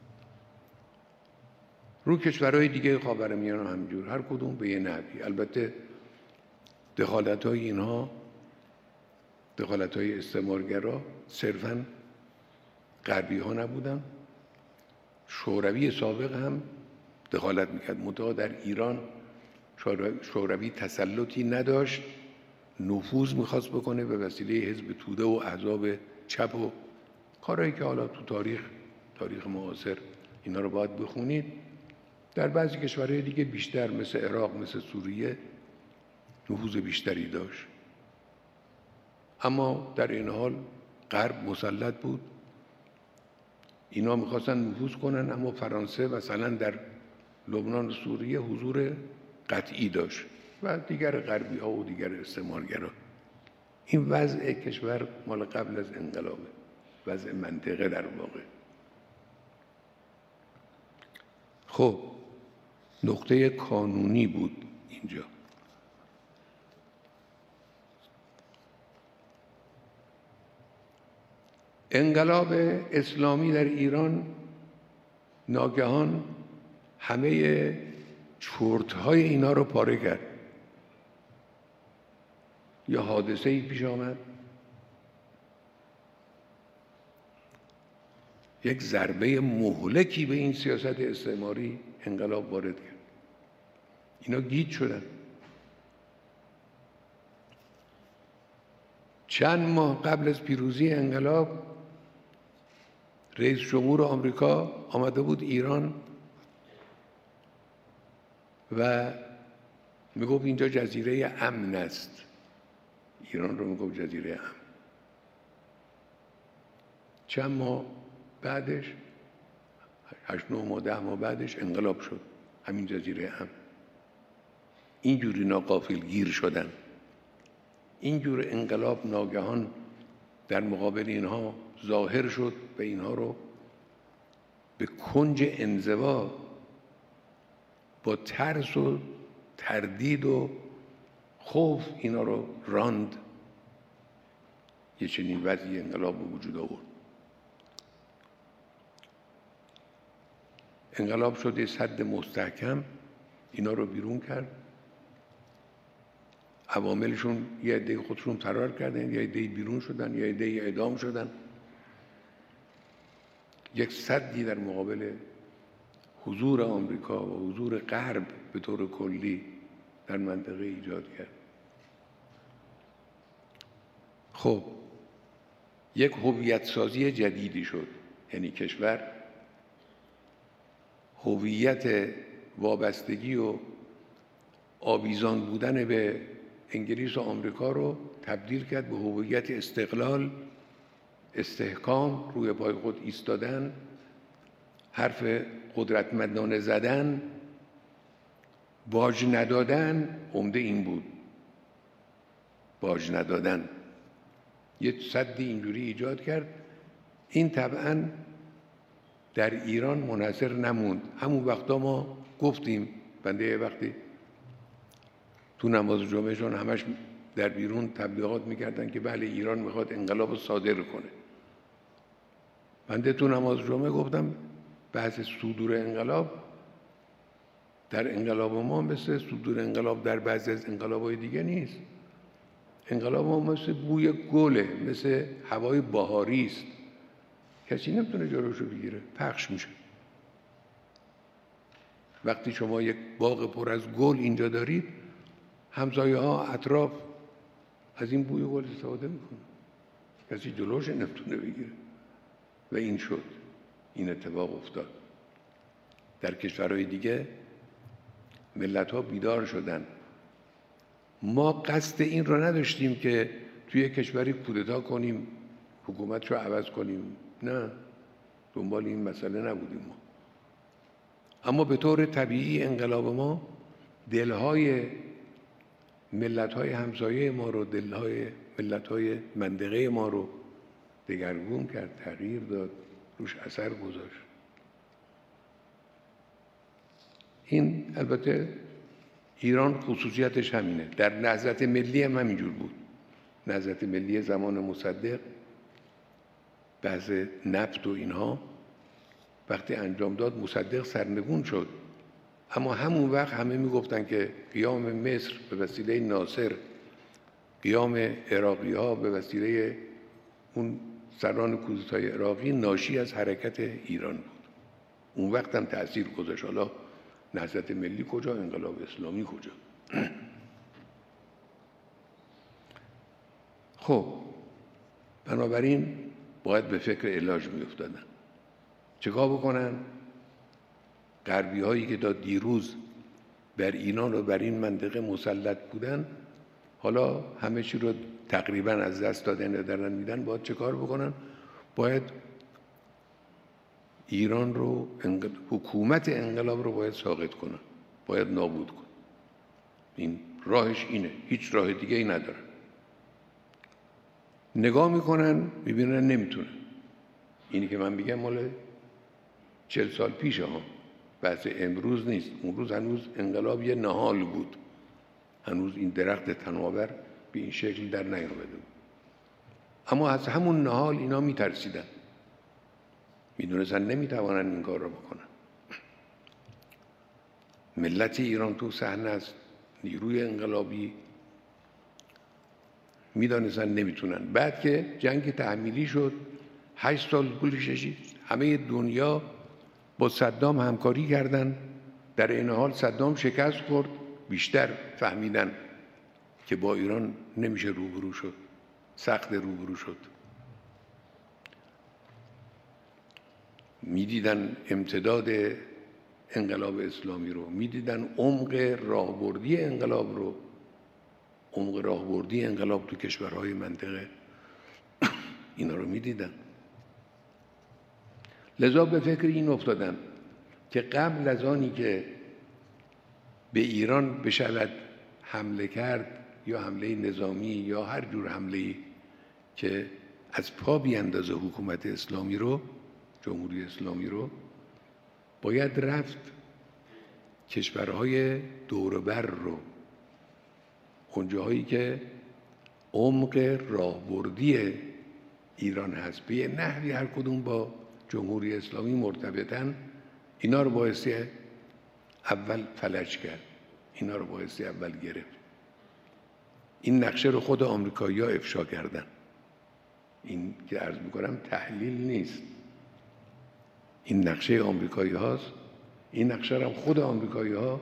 رو کشورهای دیگه خاورمیانه همینجور، هر کدوم به یه نحوی. البته دخالت‌های اینها دخالت‌های استعمارگرا صرفاً غربی‌ها نبودن، شوروی سابق هم دخالت میکرد، منتها در ایران شوروی تسلطی نداشت، نفوذ میخواست بکنه به وسیله حزب توده و احزاب چپ و کارهایی که حالا تو تاریخ معاصر اینا رو باید بخونید. در بعضی کشورهای دیگه بیشتر، مثل عراق، مثل سوریه، نفوذ بیشتری داشت. اما در این حال غرب مسلط بود. اینا میخواستن نفوذ کنن، اما فرانسه مثلا در لبنان و سوریه حضور قطعی داشت و دیگر غربی ها و دیگر استعمارگرا. این وضع کشور مال قبل از انقلابه، وضع منطقه در واقع. خب نقطه کانونی بود اینجا. انقلاب اسلامی در ایران ناگهان همه چرت‌های اینا رو پاره کرد. یه حادثه‌ای پیش آمد، یک ضربه مهلکی به این سیاست استعماری انقلاب وارد کرد. اینا گیج شدن. چند ماه قبل از پیروزی انقلاب رئیس جمهور آمریکا آمده بود ایران و میگفت اینجا جزیره امن است. ایران رو میگفت جزیره امن. چند ماه بعدش 8 9 ماه 10 ماه بعدش انقلاب شد. همین جزیره امن. اینجوری ناغافلگیر شدن. اینجور انقلاب ناگهان در مقابل اینها ظاهر شد و اینها رو به کنج انزوا با ترس و تردید و خوف اینا رو راند. یه چنین وضعی انقلاب به وجود آورد. انقلاب شد یه سد مستحکم اینا رو بیرون کرد. عواملشون یه عده خودشون فرار کردن، یه عده بیرون شدن، یه عده اعدام شدن. یک سدی در مقابل حضور آمریکا و حضور غرب به طور کلی در منطقه ایجاد کرد. خب یک هویت سازی جدیدی شد. یعنی کشور هویت وابستگی و آویزان بودن به انگلیس و آمریکا رو تبدیل کرد به هویت استقلال، استحکام، روی پای خود ایستادن، حرف قدرتمندانه زدن، باج ندادن. عمده این بود، باج ندادن. یه سدی اینجوری ایجاد کرد. این طبعاً در ایران منحصر نموند. همون وقتا ما گفتیم، بنده یه وقتی تو نماز جمعهشون همش در بیرون تبلیغات میکردن که بله ایران میخواد انقلاب رو صادر کنه. بنده تو نماز جمعه گفتم بحث صدور انقلاب در انقلاب ما مثل صدور انقلاب در بعضی از انقلاب‌های دیگه نیست. انقلاب ما مثل بوی گله، مثل هوای بهاری است. کسی نمیتونه جلوشو بگیره، پخش میشه. وقتی شما یک باغ پر از گل اینجا دارید، همسایه ها اطراف از این بوی گل استفاده میکنه. کسی جلوش نمیتونه بگیره. و این شد. این اتفاق افتاد. در کشورهای دیگه ملت ها بیدار شدن. ما قصد این رو نداشتیم که توی کشوری کودتا کنیم، حکومت رو عوض کنیم. نه، دنبال این مسئله نبودیم ما. اما به طور طبیعی انقلاب ما دلهای ملت‌های همسایه ما رو، دلهای ملت‌های منطقه ما رو دگرگون کرد، تغییر داد، روش اثر گذاشت. این البته ایران خصوصیتش همینه. در نهضت ملی هم همینجور بود. نهضت ملی زمان مصدق، بحث نفت و اینها وقتی انجام داد مصدق سرنگون شد. اما همون وقت همه میگفتن که قیام مصر به وسیله ناصر، قیام عراقی ها به وسیله اون سران کودتای عراقی ناشی از حرکت ایران بود. اون وقت هم تأثیر گذاشت. حالا نهضت ملی کجا، انقلاب اسلامی کجا؟ خب بنابراین باید به فکر علاج میافتادن. چیکار بکنن؟ غربی هایی که تا دیروز بر ایران و بر این منطقه مسلط بودن، حالا همه چی رو تقریبا از دست دادن یا دارن میدن. باید چه کار بکنن؟ باید ایران رو، حکومت انقلاب رو باید ساقط کنن، باید نابود کنن. این راهش اینه، هیچ راه دیگه ای ندارن. نگاه میکنن میبینن نمیتونه. اینی که من میگم مال 40 سال پیشه ها، بحث امروز نیست. اون روز هنوز انقلاب یه نهال بود، هنوز این درخت تناور به این شکل در نیامده بود. اما از همون نهال اینا میترسیدن، میدونستن نمیتوانن این کار رو بکنن. ملت ایران تو صحنه است، نیروی انقلابی میدانستن نمیتونن. بعد که جنگ تحمیلی شد 8 سال طول کشید، همه دنیا با صدام همکاری کردن، در این حال صدام شکست خورد، بیشتر فهمیدن که با ایران نمیشه روبرو شد، سخت روبرو شد. میدیدن امتداد انقلاب اسلامی رو، میدیدن عمق راهبردی انقلاب رو، عمق راهبردی انقلاب تو کشورهای منطقه، اینا رو میدیدن. لذا به فکر این افتادن که قبل از آنی که به ایران بشود حمله کرد، یا حمله نظامی یا هر جور حمله‌ای که از پا بیاندازه حکومت اسلامی رو، جمهوری اسلامی رو، باید رفت کشورهای دور و بر رو، اونجاهایی که عمق راهبردی ایران هست به یه نحوی هر کدوم با جمهوری اسلامی مرتبطن، اینا رو بایستی اول فلج کرد، اینا رو بایستی اول گرفت. این نقشه رو خود آمریکایی‌ها افشا کردن. این که عرض می‌کنم تحلیل نیست، این نقشه آمریکایی هاست. این نقشه رو هم خود آمریکایی ها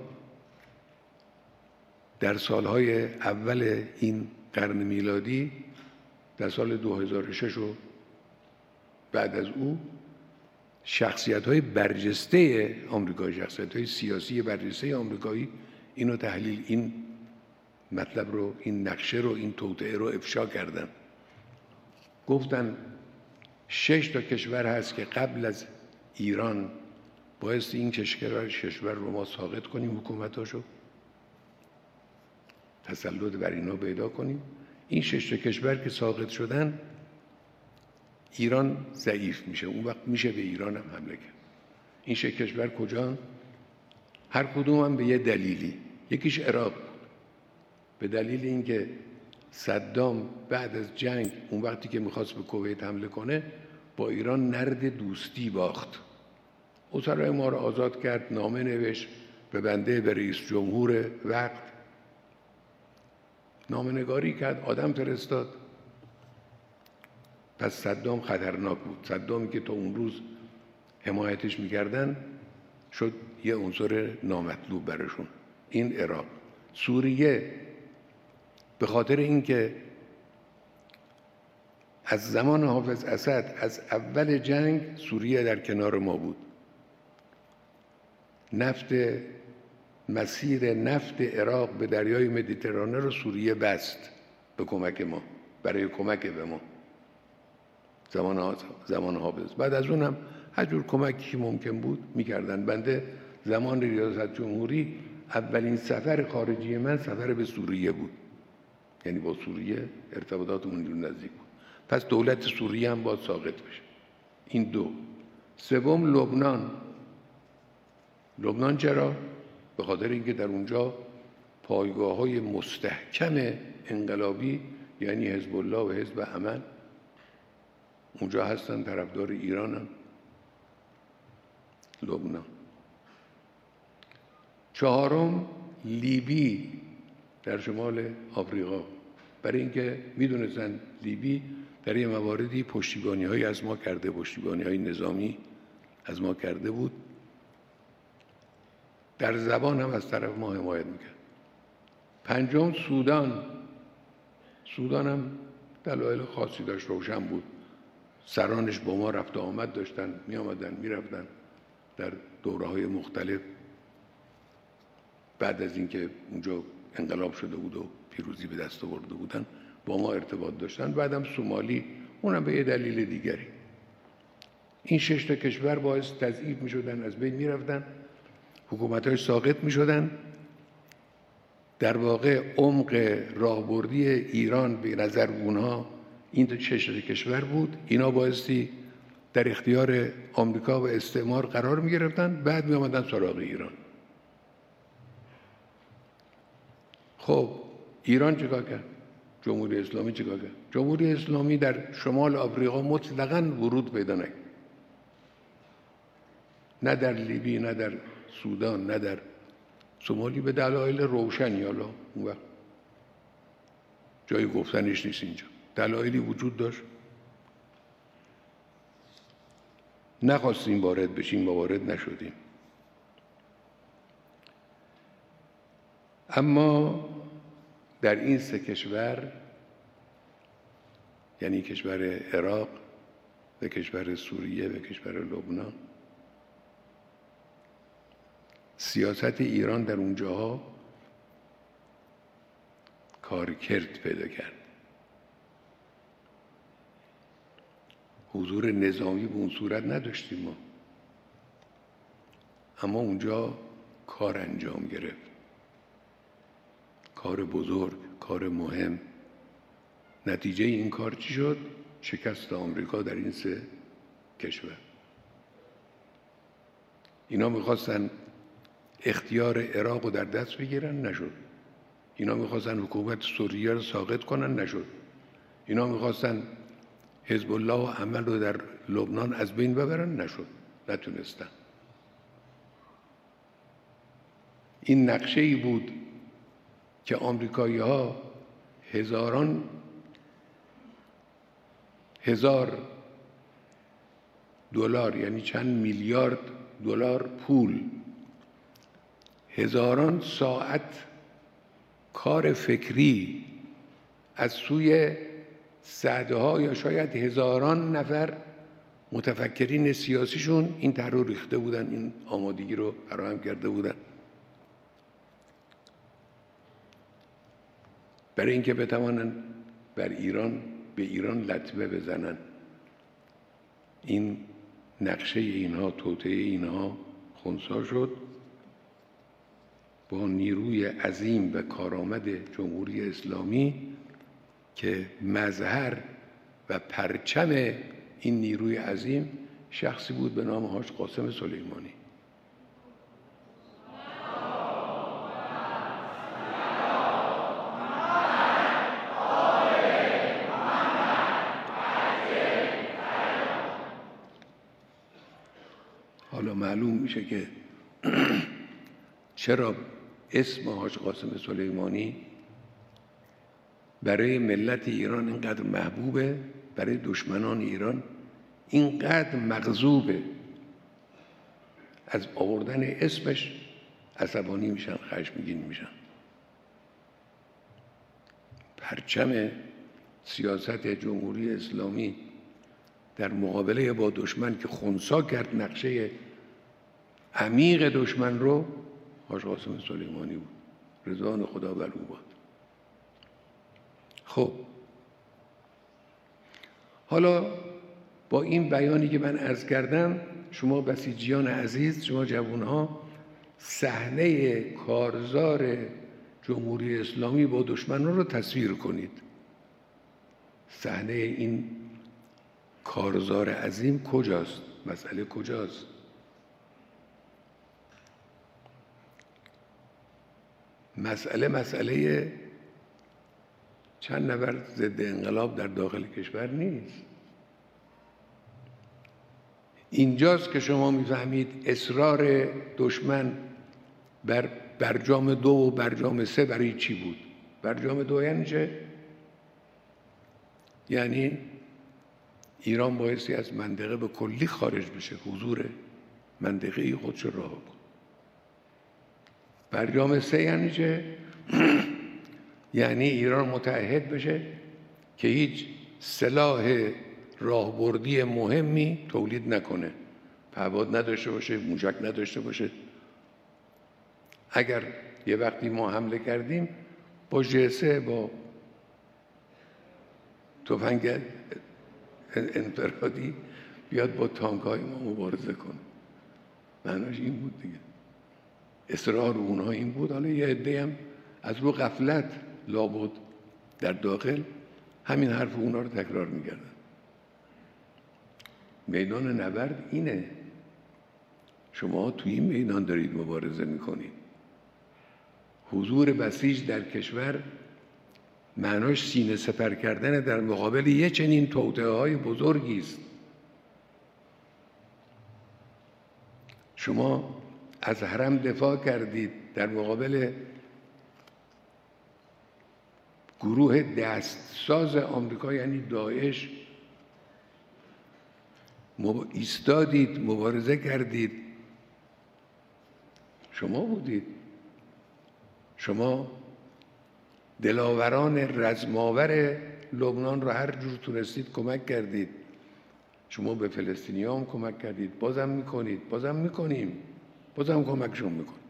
در سالهای اول این قرن میلادی، در سال 2006 و بعد از او، شخصیت‌های برجسته آمریکایی، شخصیت‌های سیاسی برجسته آمریکایی اینو تحلیل، این مطلب رو، این نقشه رو، این توطئه رو افشا کردن. گفتن 6 تا کشور هست که قبل از ایران بایستی این کشور رو ما ساقط کنیم، حکومتاشو تسلط بر اینا پیدا کنیم. این 6 تا کشور که ساقط شدن، ایران ضعیف میشه، اون وقت میشه به ایران هم حمله کرد. این 6 کشور کجا؟ هر کدوم هم به یه دلیلی. یکیش عراق بود، به دلیل اینکه صدام بعد از جنگ، اون وقتی که میخواست به کویت حمله کنه، با ایران نرد دوستی باخت. اسرای ما رو آزاد کرد، نامه نوشت به بنده، به رئیس جمهور وقت، نامه نگاری کرد، آدم فرستاد. پس صدام خطرناک بود. صدامی که تا اون روز حمایتش میکردن شد یه عنصر نامطلوب برشون. این عراق. سوریه به خاطر اینکه از زمان حافظ اسد، از اول جنگ سوریه در کنار ما بود، مسیر نفت عراق به دریای مدیترانه رو سوریه بست به کمک ما، برای کمک به ما زمان حافظ. بعد از اونم هر جور کمکی ممکن بود میکردن. بنده زمان ریاست جمهوری اولین سفر خارجی من سفر به سوریه بود، یعنی با سوریه ارتباطاتمون نزدیک بود. پس دولت سوریه هم باید ساقط بشه. این دو. سوم لبنان چرا؟ به خاطر اینکه در اونجا پایگاه‌های مستحکم انقلابی، یعنی حزب الله و حزب امن اونجا هستن، طرفدار ایرانن. لبنان. چهارم لیبی در شمال آفریقا، برای اینکه میدونستن لیبی در یه مواردی پشتیبانی‌هایی از ما کرده، پشتیبانی‌های نظامی از ما کرده بود، در زبان هم از طرف ما حمایت میکرد. پنجم سودان هم دلایل خاصی داشت، روشن بود. سرانش با ما رفت و آمد داشتن، می آمدن می رفتن در دوره‌های مختلف. بعد از اینکه اونجا انقلاب شده بود و پیروزی به دست آورده بودن با ما ارتباط داشتن. بعدم سومالی، اونم به یه دلیل دیگری. این 6 تا کشور باعث تضعیف می شدن، از بین می رفتن، حکومت‌های ساقط می شدن. در واقع عمق راهبردی ایران به نظر اونها این 6 تا کشور بود. اینا بایستی در اختیار آمریکا و استعمار قرار می گرفتن، بعد می آمدن سراغ ایران. خب ایران چیکار کرد؟ جمهوری اسلامی چیکار کرد؟ جمهوری اسلامی در شمال آفریقا مطلقاً ورود پیدا نکرد، نه در لیبی، نه در سودان، نه در سومالی، به دلایل روشنی. حالا اون وقت جای گفتنش نیست اینجا، دلایلی وجود داشت، نخواستیم وارد بشیم و وارد نشدیم. اما در این سه کشور، یعنی کشور عراق و کشور سوریه و کشور لبنان، سیاست ایران در اونجاها کارکرد پیدا کرد. حضور نظامی به اون صورت نداشتیم ما، اما اونجا کار انجام گرفت، کار بزرگ، کار مهم. نتیجه این کار چی شد؟ شکست آمریکا در این سه کشور. اینا میخواستن اختیار عراق رو در دست بگیرن، نشد. اینا میخواستن حکومت سوریه رو ساقط کنن، نشد. اینا میخواستن حزب الله و عمل رو در لبنان از بین ببرن، نشد، نتونستن. این نقشه ای بود که آمریکایی ها هزار دلار، یعنی چند میلیارد دلار پول، هزاران ساعت کار فکری از سوی صدها یا شاید هزاران نفر متفکرین سیاسیشون این طرح رو ریخته بودن، این آمادگی رو فراهم کرده بودن برای اینکه بتوانن به ایران لطمه بزنن. این نقشه اینها، توطئه اینها خنثی شد. با نیروی عظیم و کارآمد جمهوری اسلامی که مظهر و پرچم این نیروی عظیم شخصی بود به نام حاج قاسم سلیمانی. حالا معلوم میشه که چرا اسم حاج قاسم سلیمانی برای ملت ایران اینقدر محبوبه، برای دشمنان ایران اینقدر مغضوبه. از آوردن اسمش عصبانی میشن، خشمگین میشن. پرچم سیاست جمهوری اسلامی در مقابله با دشمن که خنثی کرد نقشه عمیق دشمن رو، حاج قاسم سلیمانی بود، رضوان خدا بر او باد. خب حالا با این بیانی که من عرض کردم، شما بسیجیان عزیز، شما جوانها، صحنه کارزار جمهوری اسلامی با دشمنان رو تصویر کنید. صحنه این کارزار عظیم کجاست؟ مسئله کجاست؟ مسئله چند نفر ضد انقلاب در داخل کشور نیست. اینجاست که شما میفهمید اصرار دشمن بر برجام 2 و برجام 3 برای چی بود. برجام 2 یعنی چه؟ یعنی ایران بایستی از منطقه به کلی خارج بشه، حضور منطقه‌ای خودش رها کنه. برجام 3 یعنی چه؟ یعنی ایران متعهد بشه که هیچ سلاح راهبردی مهمی تولید نکنه، پهپاد نداشته باشه، موشک نداشته باشه. اگر یه وقتی ما حمله کردیم با جسه، با تفنگ انفرادی بیاد با تانک‌های ما مبارزه کنه. معناش این بود دیگه. اصرار اونها این بود. حالا یه عده هم از رو غفلت لابد در داخل همین حرف اونا رو تکرار می‌کردن. میدان نبرد اینه. شما توی این میدان دارید مبارزه می‌کنید. حضور بسیج در کشور معناش سینه سپر کردن در مقابل یه چنین توطئه‌های بزرگی است. شما از حرم دفاع کردید، در مقابل گروه دستساز آمریکا یعنی داعش ایستادید، مبارزه کردید. شما بودید، شما دلاوران رزماور لبنان رو هر جور تونستید کمک کردید. شما به فلسطینی‌ها هم کمک کردید، بازم میکنید، بازم میکنیم، بازم کمکشون میکنیم.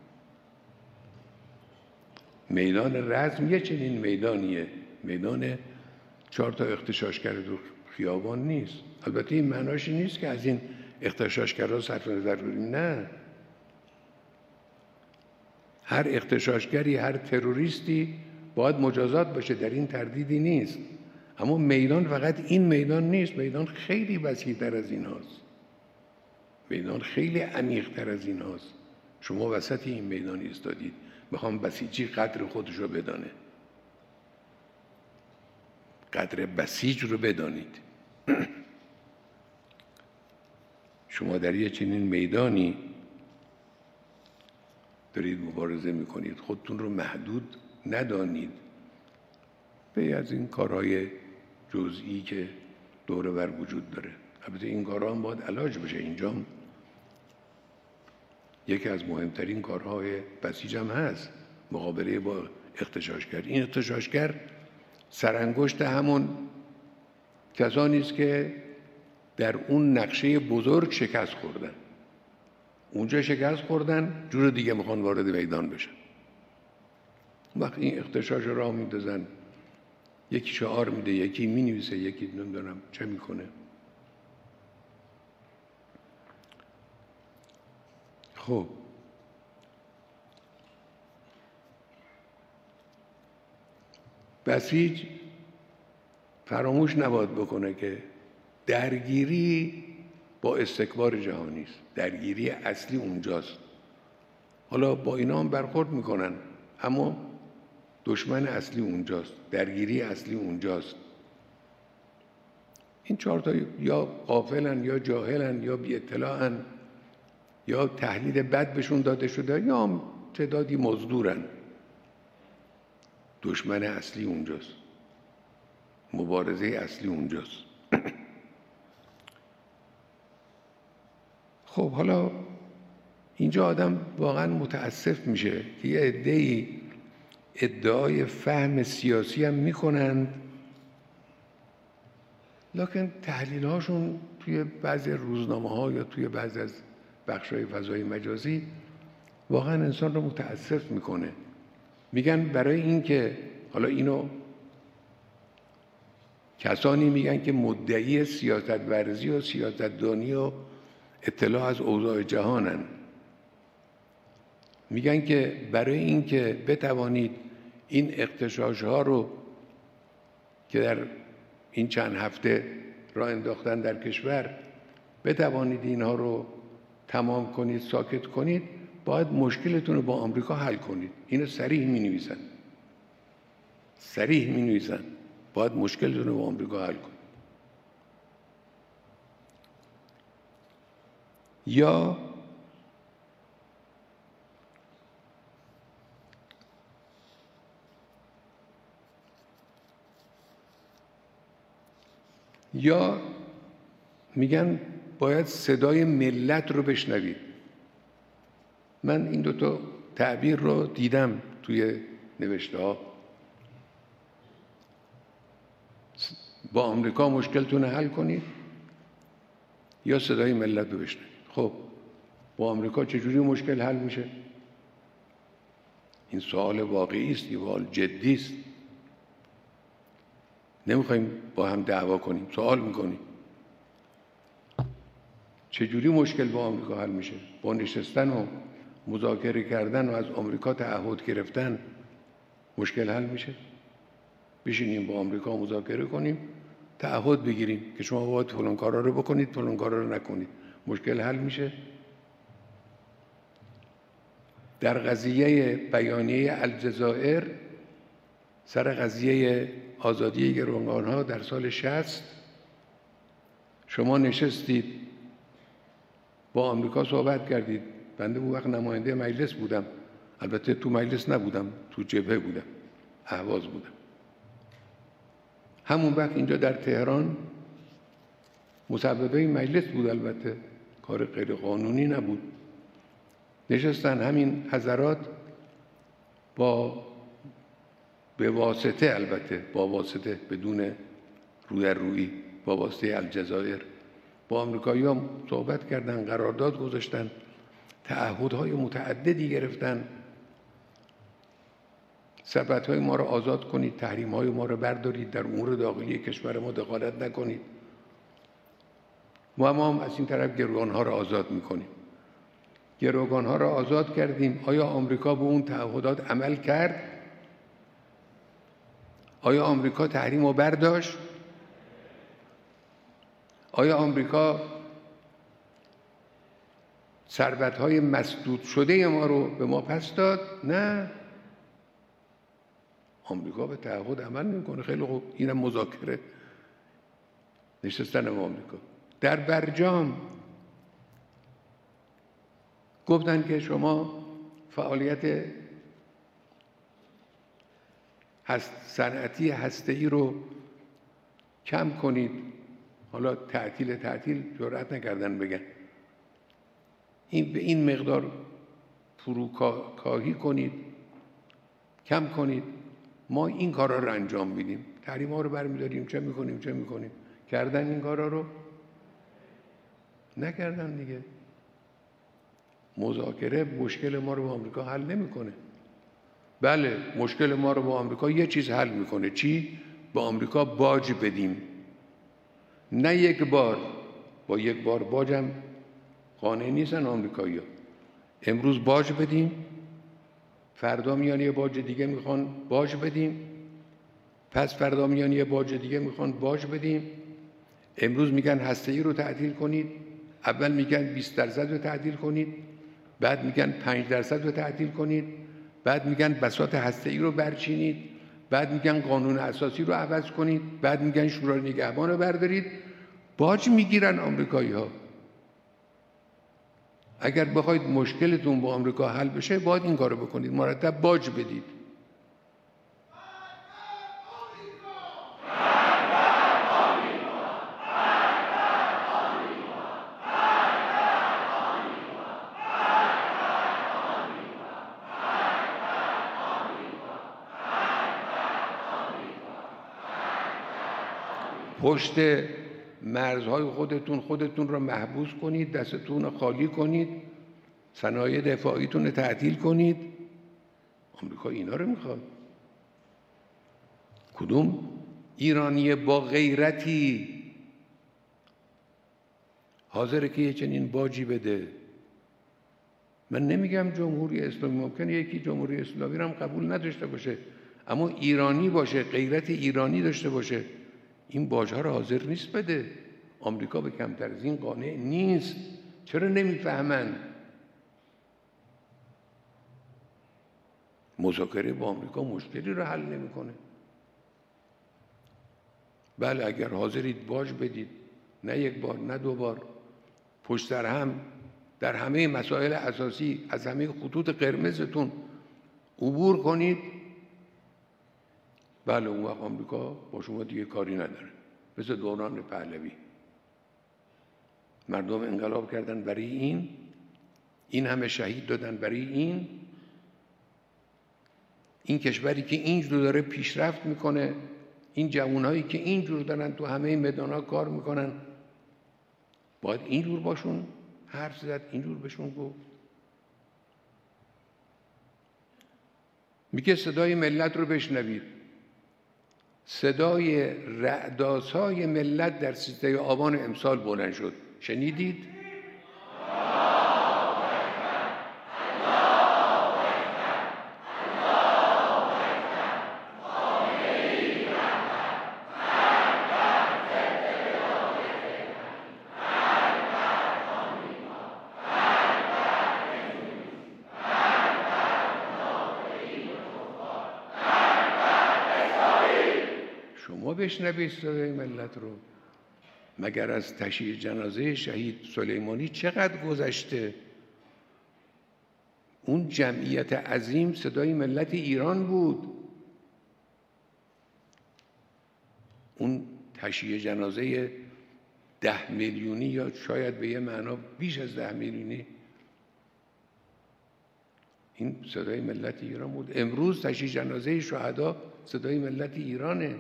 میدان رزم یه چنین میدانیه، میدان 4 تا اغتشاشگر دو خیابان نیست. البته این معناش نیست که از این اغتشاشگرها صرف نظر کنیم، نه. هر اغتشاشگری، هر تروریستی باید مجازات بشه، در این تردیدی نیست. اما میدان فقط این میدان نیست، میدان خیلی وسیع‌تر از این هاست، میدان خیلی عمیق‌تر از این هاست. شما وسط این میدان ایستادید، میخوام بسیجی قدر خودش رو بدانه، قدر بسیج رو بدانید. شما در یه چنین میدانی دارید مبارزه میکنید، خودتون رو محدود ندانید به از این کارهای جزئی که دور و بر وجود داره. البته این کارها هم باید علاج بشه. اینجا یکی از مهمترین کارهای بسیج هم هست مقابله با اغتشاشگر. این اغتشاشگر سرانگشت همون کسانی است که در اون نقشه بزرگ شکست خوردن. اونجا شکست خوردن، جور دیگه میخوان وارد میدان بشن. وقتی این اغتشاش راه میندازن، یکی شعار میده، یکی مینویسه، یکی نمیدونم چه میکنه. خب بسیج فراموش نباید بکنه که درگیری با استکبار جهانی است. درگیری اصلی اونجاست. حالا با اینا هم برخورد میکنن، اما دشمن اصلی اونجاست، درگیری اصلی اونجاست. این 4 تا یا غافلن یا جاهلن یا بی اطلاعن یا تحلیل بد بهشون داده شده یا هم تعدادی مزدورن. دشمن اصلی اونجاست، مبارزه اصلی اونجاست. خب حالا اینجا آدم واقعا متاسف میشه که یه عده‌ای ادعای فهم سیاسی هم میکنند، لکن تحلیل هاشون توی بعضی روزنامه ها یا توی بعضی از بخش های فضای مجازی واقعا انسان رو متاسف میکنه. میگن برای این که حالا اینو کسانی میگن که مدعی سیاست ورزی و سیاستدانی و اطلاع از اوضاع جهانن، میگن که برای این که بتوانید این اغتشاش ها رو که در این چند هفته راه انداختن در کشور، بتوانید اینها رو تمام کنید، ساکت کنید، باید مشکلتون رو با آمریکا حل کنید. اینو صریح می نویسن، باید مشکلتون رو با آمریکا حل کنید. یا میگن باید صدای ملت رو بشنوید. من این 2 تا تعبیر رو دیدم توی نوشته ها. با آمریکا مشکلتون حل کنید یا صدای ملت رو بشنوید. خب با آمریکا چجوری مشکل حل میشه؟ این سوال واقعی است، سوال جدی است. نمیخوایم با هم دعوا کنیم، سوال میکنیم چجوری مشکل با آمریکا حل میشه؟ با نشستن و مذاکره کردن و از آمریکا تعهد گرفتن مشکل حل میشه؟ بشینیم با آمریکا مذاکره کنیم، تعهد بگیریم که شما باید فلان کارا رو بکنید، فلان کارا رو نکنید، مشکل حل میشه؟ در قضیه بیانیه الجزایر سر قضیه آزادی گروگانها در سال 60 شما نشستید با آمریکا صحبت کردید. بنده اون وقت نماینده مجلس بودم، البته تو مجلس نبودم، تو جبهه بودم، اهواز بودم. همون وقت اینجا در تهران مصوبه مجلس بود، البته کار غیر قانونی نبود. نشستن همین حضرات به واسطه، البته با واسطه، بدون رو در رویی، با واسطه الجزایر با آمریکایی‌ها صحبت کردن، قرارداد گذاشتن، تعهدهای متعددی گرفتن. سربتهای ما را آزاد کنید، تحریم‌های ما را بردارید، در امور داخلی کشور ما دخالت نکنید. ما هم از این طرف گروگانها را آزاد می‌کنیم. گروگانها را آزاد کردیم. آیا آمریکا به اون تعهدات عمل کرد؟ آیا آمریکا تحریم رو برداشت؟ آیا آمریکا ثروت‌های مسدود شده ما رو به ما پس داد؟ نه. آمریکا به تعهد عمل میکنه. خیلی خوب، اینم مذاکره. نشستن با آمریکا در برجام گفتن که شما فعالیت صنعتی هسته‌ای رو کم کنید. حالا تعطیل جرأت نکردن بگن. به این مقدار فروکاهی کنید، کم کنید. ما این کارا رو انجام میدیم. تحریم‌ها رو برمی‌داریم. چه می‌کنیم؟ کردن این کارا رو؟ نکردن دیگه. مذاکره مشکل ما رو با آمریکا حل نمی‌کنه. بله، مشکل ما رو با آمریکا یه چیز حل می‌کنه. چی؟ با آمریکا باج بدیم. نه یک بار. با یک بار باجم قانع نیستن آمریکایی‌ها. امروز باج بدیم، فردا میان یه باج دیگه میخوان باج بدیم، پس فردا میان یه باج دیگه میخوان باج بدیم. امروز میگن هسته‌ای رو تعطیل کنید، اول میگن 20% رو تعطیل کنید، بعد میگن 5% رو تعطیل کنید، بعد میگن بساط هسته‌ای رو برچینید، بعد میگن قانون اساسی رو عوض کنید، بعد میگن شورای نگهبان رو بردارید. باج میگیرن آمریکایی‌ها. اگر بخواید مشکلتون با آمریکا حل بشه باید این کارو بکنید، مرتب باج بدید. پشت مرزهای خودتون را محبوس کنید، دستتون را خالی کنید، صنایع دفاعیتون رو تعطیل کنید. آمریکا اینا رو میخواد. کدوم ایرانی با غیرتی حاضره که یه چنین باجی بده؟ من نمیگم جمهوری اسلامی، ممکنه یکی جمهوری اسلامی رو هم قبول نداشته باشه، اما ایرانی باشه، غیرت ایرانی داشته باشه، این باج‌ها رو حاضر نیست بده. آمریکا به کمتر از این قانع نیست. چرا نمیفهمن؟ مذاکره با آمریکا مشکلی رو حل نمیکنه. بله، اگر حاضرید باج بدید، نه یک بار، نه دو بار، پشت سر هم در همه مسائل اساسی از همه خطوط قرمزتون عبور کنید، بله، اون وقت آمریکا با شما دیگه کاری نداره. مثل دوران پهلوی مردم انقلاب کردن برای این همه شهید دادن برای این کشوری که اینجور داره پیشرفت میکنه، این جوانهایی که اینجور دارن تو همه میدان‌ها کار میکنن، باید اینجور باشون حرف زد، اینجور بهشون گفت. میگه صدای ملت رو بشنوید. صدای رعدآسای ملت در 13 آبان امسال بلند شد. شنیدید؟ بشنوید صدای ملت رو. مگر از تشییع جنازه شهید سلیمانی چقدر گذشته؟ اون جمعیت عظیم صدای ملت ایران بود. اون تشییع جنازه 10 میلیونی یا شاید به یه معنا بیش از 10 میلیونی، این صدای ملت ایران بود. امروز تشییع جنازه شهدا صدای ملت ایرانه.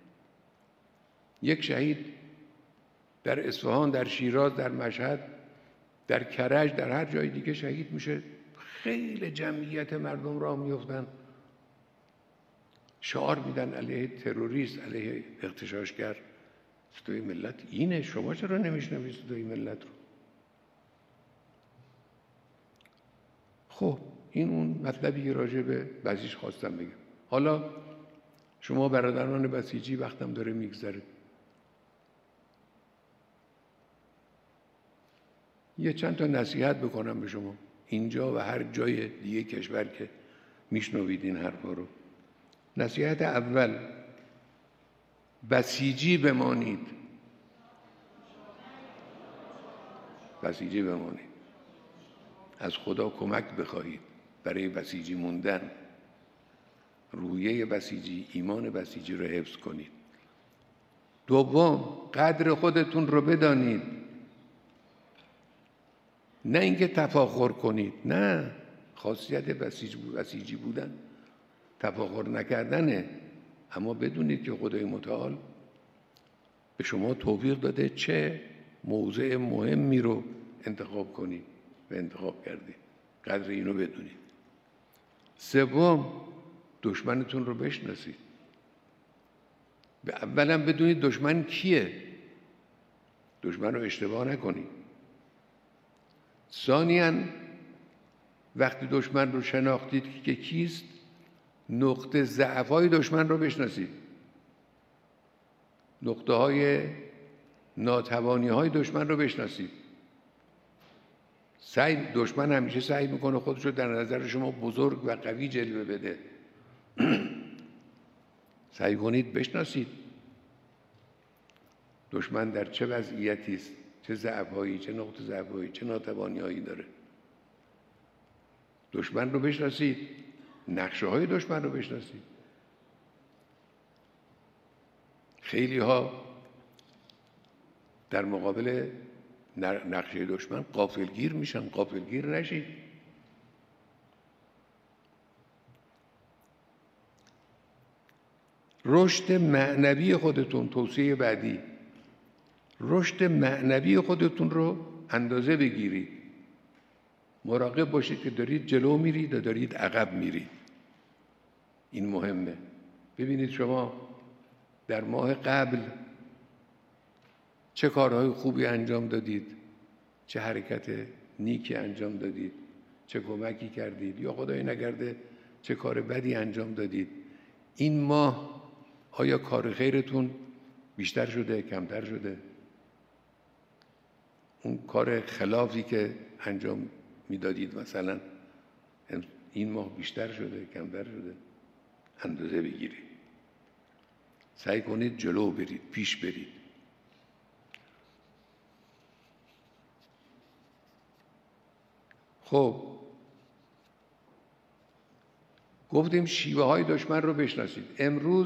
یک شهید در اصفهان، در شیراز، در مشهد، در کرج، در هر جای دیگه شهید میشه، خیلی جمعیت مردم راه میفتن، شعار میدن علیه تروریست، علیه اغتشاشگر. صدای ملت اینه. شما چرا نمیشنوید صدای ملت رو؟ خب این اون مطلبی که راجع به بسیج خواستم بگم. حالا شما برادران بسیجی، وقتم داره میگذره، یه چند تا نصیحت بکنم به شما اینجا و هر جای دیگه کشور که میشنوید این حرفا رو. نصیحت اول، بسیجی بمانید. بسیجی بمانید. از خدا کمک بخواهید برای بسیجی موندن. روحیه بسیجی، ایمان بسیجی رو حفظ کنید. دوم، قدر خودتون رو بدانید. نه اینکه تفاخر کنید، نه. خاصیت بسیجی بودن تفاخر نکردنه. اما بدونید که خدای متعال به شما توفیق داده چه موضع مهمی رو انتخاب کنید و انتخاب کردید. قدر اینو بدونید. سوم، دشمنتون رو بشناسید. اولا بدونید دشمن کیه. دشمن رو اشتباه نکنید. ثانیاً وقتی دشمن رو شناختید که کیست، نقطه ضعف‌های دشمن رو بشناسید. نقطه‌های ناتوانی‌های دشمن رو بشناسید. دشمن همیشه سعی میکنه خودش رو در نظر شما بزرگ و قوی جلوه بده. سعی کنید بشناسید دشمن در چه وضعیتی است، چه ضعف‌هایی، چه نقطه ضعف‌هایی، چه ناتوانی‌هایی داره. دشمن رو بشناسید، نقشه‌های دشمن رو بشناسید. خیلی‌ها در مقابل نقشه دشمن غافلگیر میشن. غافلگیر نشید. رشد معنوی خودتون، توصیه بعدی، رشد معنوی خودتون رو اندازه بگیرید. مراقب باشید که دارید جلو میرید و دارید عقب میرید. این مهمه. ببینید شما در ماه قبل چه کارهای خوبی انجام دادید، چه حرکت نیکی انجام دادید، چه کمکی کردید، یا خدای نکرده چه کار بدی انجام دادید. این ماه آیا کار خیرتون بیشتر شده، کمتر شده؟ اون کار خلافی که انجام میدادید مثلا این ماه بیشتر شده، کمتر شده؟ اندازه بگیرید. سعی کنید جلو برید، پیش برید. خب گفتیم شیوه های دشمن رو بشناسید. امروز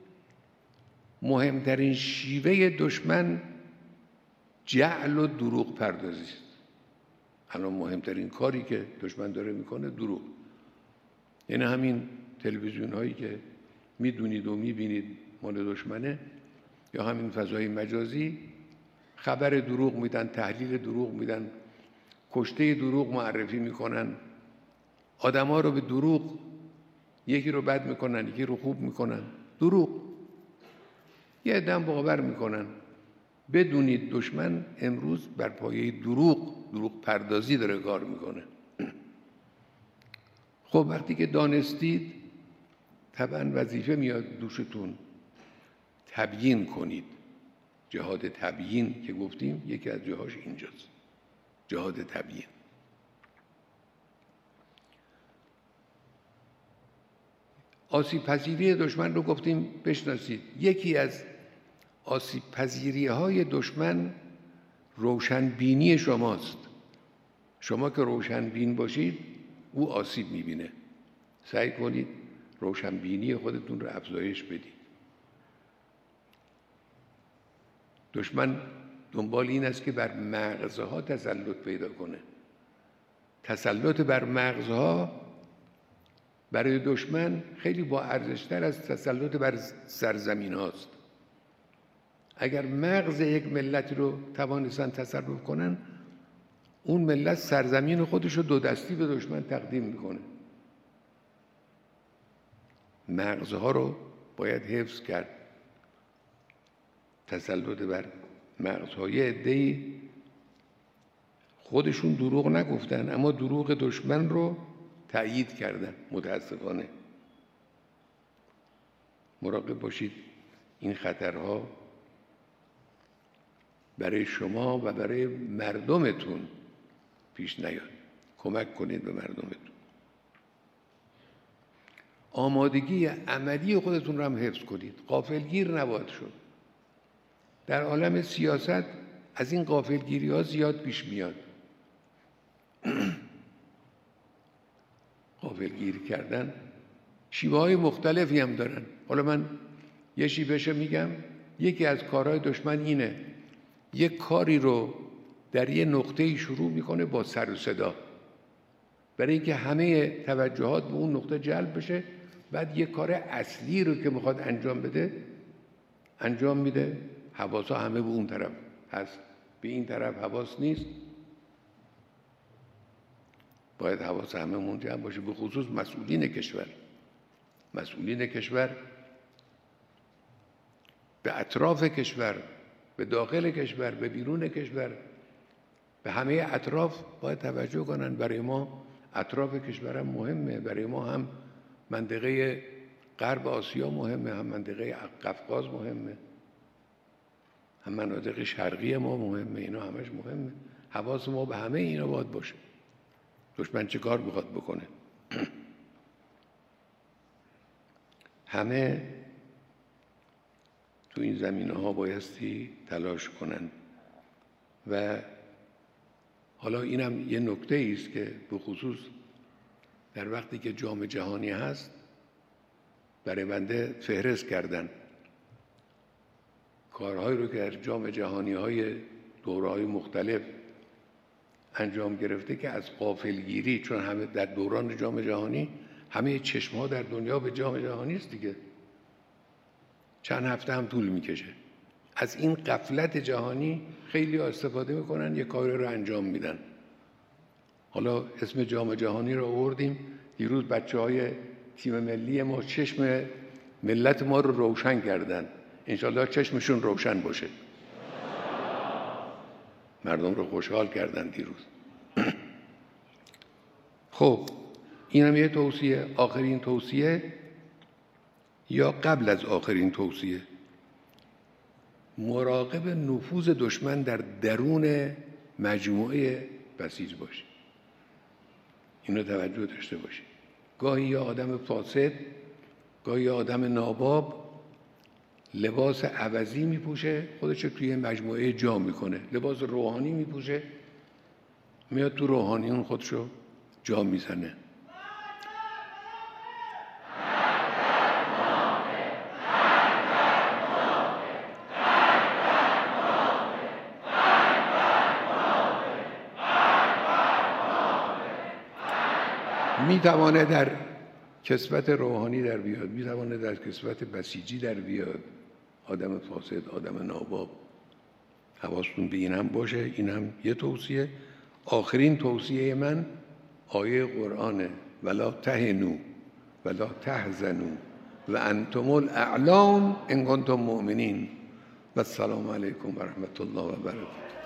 مهمترین شیوه دشمن جعل و دروغ پردازی است. الان مهمترین کاری که دشمن داره میکنه دروغ. یعنی همین تلویزیون هایی که میدونید و میبینید مال دشمنه، یا همین فضای مجازی، خبر دروغ میدن، تحلیل دروغ میدن، کشته دروغ معرفی میکنن، آدم‌ها رو به دروغ، یکی رو بد میکنن، یکی رو خوب میکنن. دروغ. یه عده‌ام باور میکنن. بدونید دشمن امروز بر پایه دروغ پردازی داره کار میکنه. خب وقتی که دانستید، طبعا وظیفه میاد دوشتون تبیین کنید. جهاد تبیین که گفتیم یکی از جاهاش اینجاست. جهاد تبیین. آسیب پذیری دشمن رو گفتیم بشناسید. یکی از آسیب پذیری های دشمن روشنبینی شماست. شما که روشنبین باشید او آسیب میبینه. سعی کنید روشنبینی خودتون رو افزایش بدید. دشمن دنبال این است که بر مغزها تسلط پیدا کنه. تسلط بر مغزها برای دشمن خیلی با ارزشتر از تسلط بر سرزمین هاست. اگر مغز یک ملت رو توانستن تصرف کنن، اون ملت سرزمین خودش رو دو دستی به دشمن تقدیم میکنه. مغزها رو باید حفظ کرد. تسلط بر مغزهای عده‌ای خودشون دروغ نگفتن اما دروغ دشمن رو تأیید کردن. متاسفانه مراقب باشید این خطرها برای شما و برای مردمتون پیش نیاد. کمک کنید به مردمتون. آمادگی عملی خودتون رو هم حفظ کنید. غافلگیر نباید شد. در عالم سیاست از این غافلگیری ها زیاد پیش میاد. غافلگیر کردن شیوه های مختلفی هم دارن. حالا من یه شیوهش میگم. یکی از کارهای دشمن اینه، یک کاری رو در یه نقطه‌ای شروع میکنه با سر و صدا، برای اینکه همه توجهات به اون نقطه جلب بشه. بعد یه کار اصلی رو که میخواد انجام بده انجام میده. حواسا همه به اون طرف هست، به این طرف حواس نیست. باید حواس هممون جمع باشه، به خصوص مسئولین کشور به اطراف کشور، به داخل کشور، به بیرون کشور، به همه اطراف باید توجه کنن. برای ما اطراف کشور هم مهمه. برای ما هم منطقه غرب آسیا مهمه، هم منطقه قفقاز مهمه، هم مناطق شرقی ما مهمه. اینا همش مهمه. حواس ما به همه اینا باید باشه. دشمن چه کار میخواد بکنه؟ همه تو این زمینه ها بایستی تلاش کنن. و حالا اینم یه نکته است که به خصوص در وقتی که جام جهانی هست برای بنده فهرست کردن کارهایی رو که در جام جهانی های دوره‌های مختلف انجام گرفته که از غافلگیری، چون همه در دوران جام جهانی همه چشم‌ها در دنیا به جام جهانی است دیگه، چند هفته هم طول میکشه. از این غفلت جهانی خیلی ها استفاده میکنن، یه کاری رو انجام میدن. حالا اسم جام جهانی رو آوردیم. دیروز بچه‌های تیم ملی ما چشم ملت ما رو روشن کردن. انشالله چشمشون روشن باشه. مردم رو خوشحال کردن دیروز. خب اینم یه توصیه. آخرین توصیه یا قبل از آخرین توصیه، مراقب نفوذ دشمن در درون مجموعه بسیج باشید. اینو توجه داشته باشید. گاهی یه آدم فاسد، گاهی یه آدم ناباب لباس عوضی میپوشه، خودش توی مجموعه جا میکنه. لباس روحانی میپوشه، میاد تو روحانیون خودشو جا میزنه. میتوانه در کسوت روحانی در بیاد، میتوانه در کسوت بسیجی در بیاد. آدم فاسد، آدم ناباب. حواستون به این هم باشه. این هم یه توصیه. آخرین توصیه من آیه قرآنه: ولا تهنوا ولا تحزنوا و انتم الاعلام ان کنتم مؤمنین. و السلام علیکم و رحمت الله و برکاته.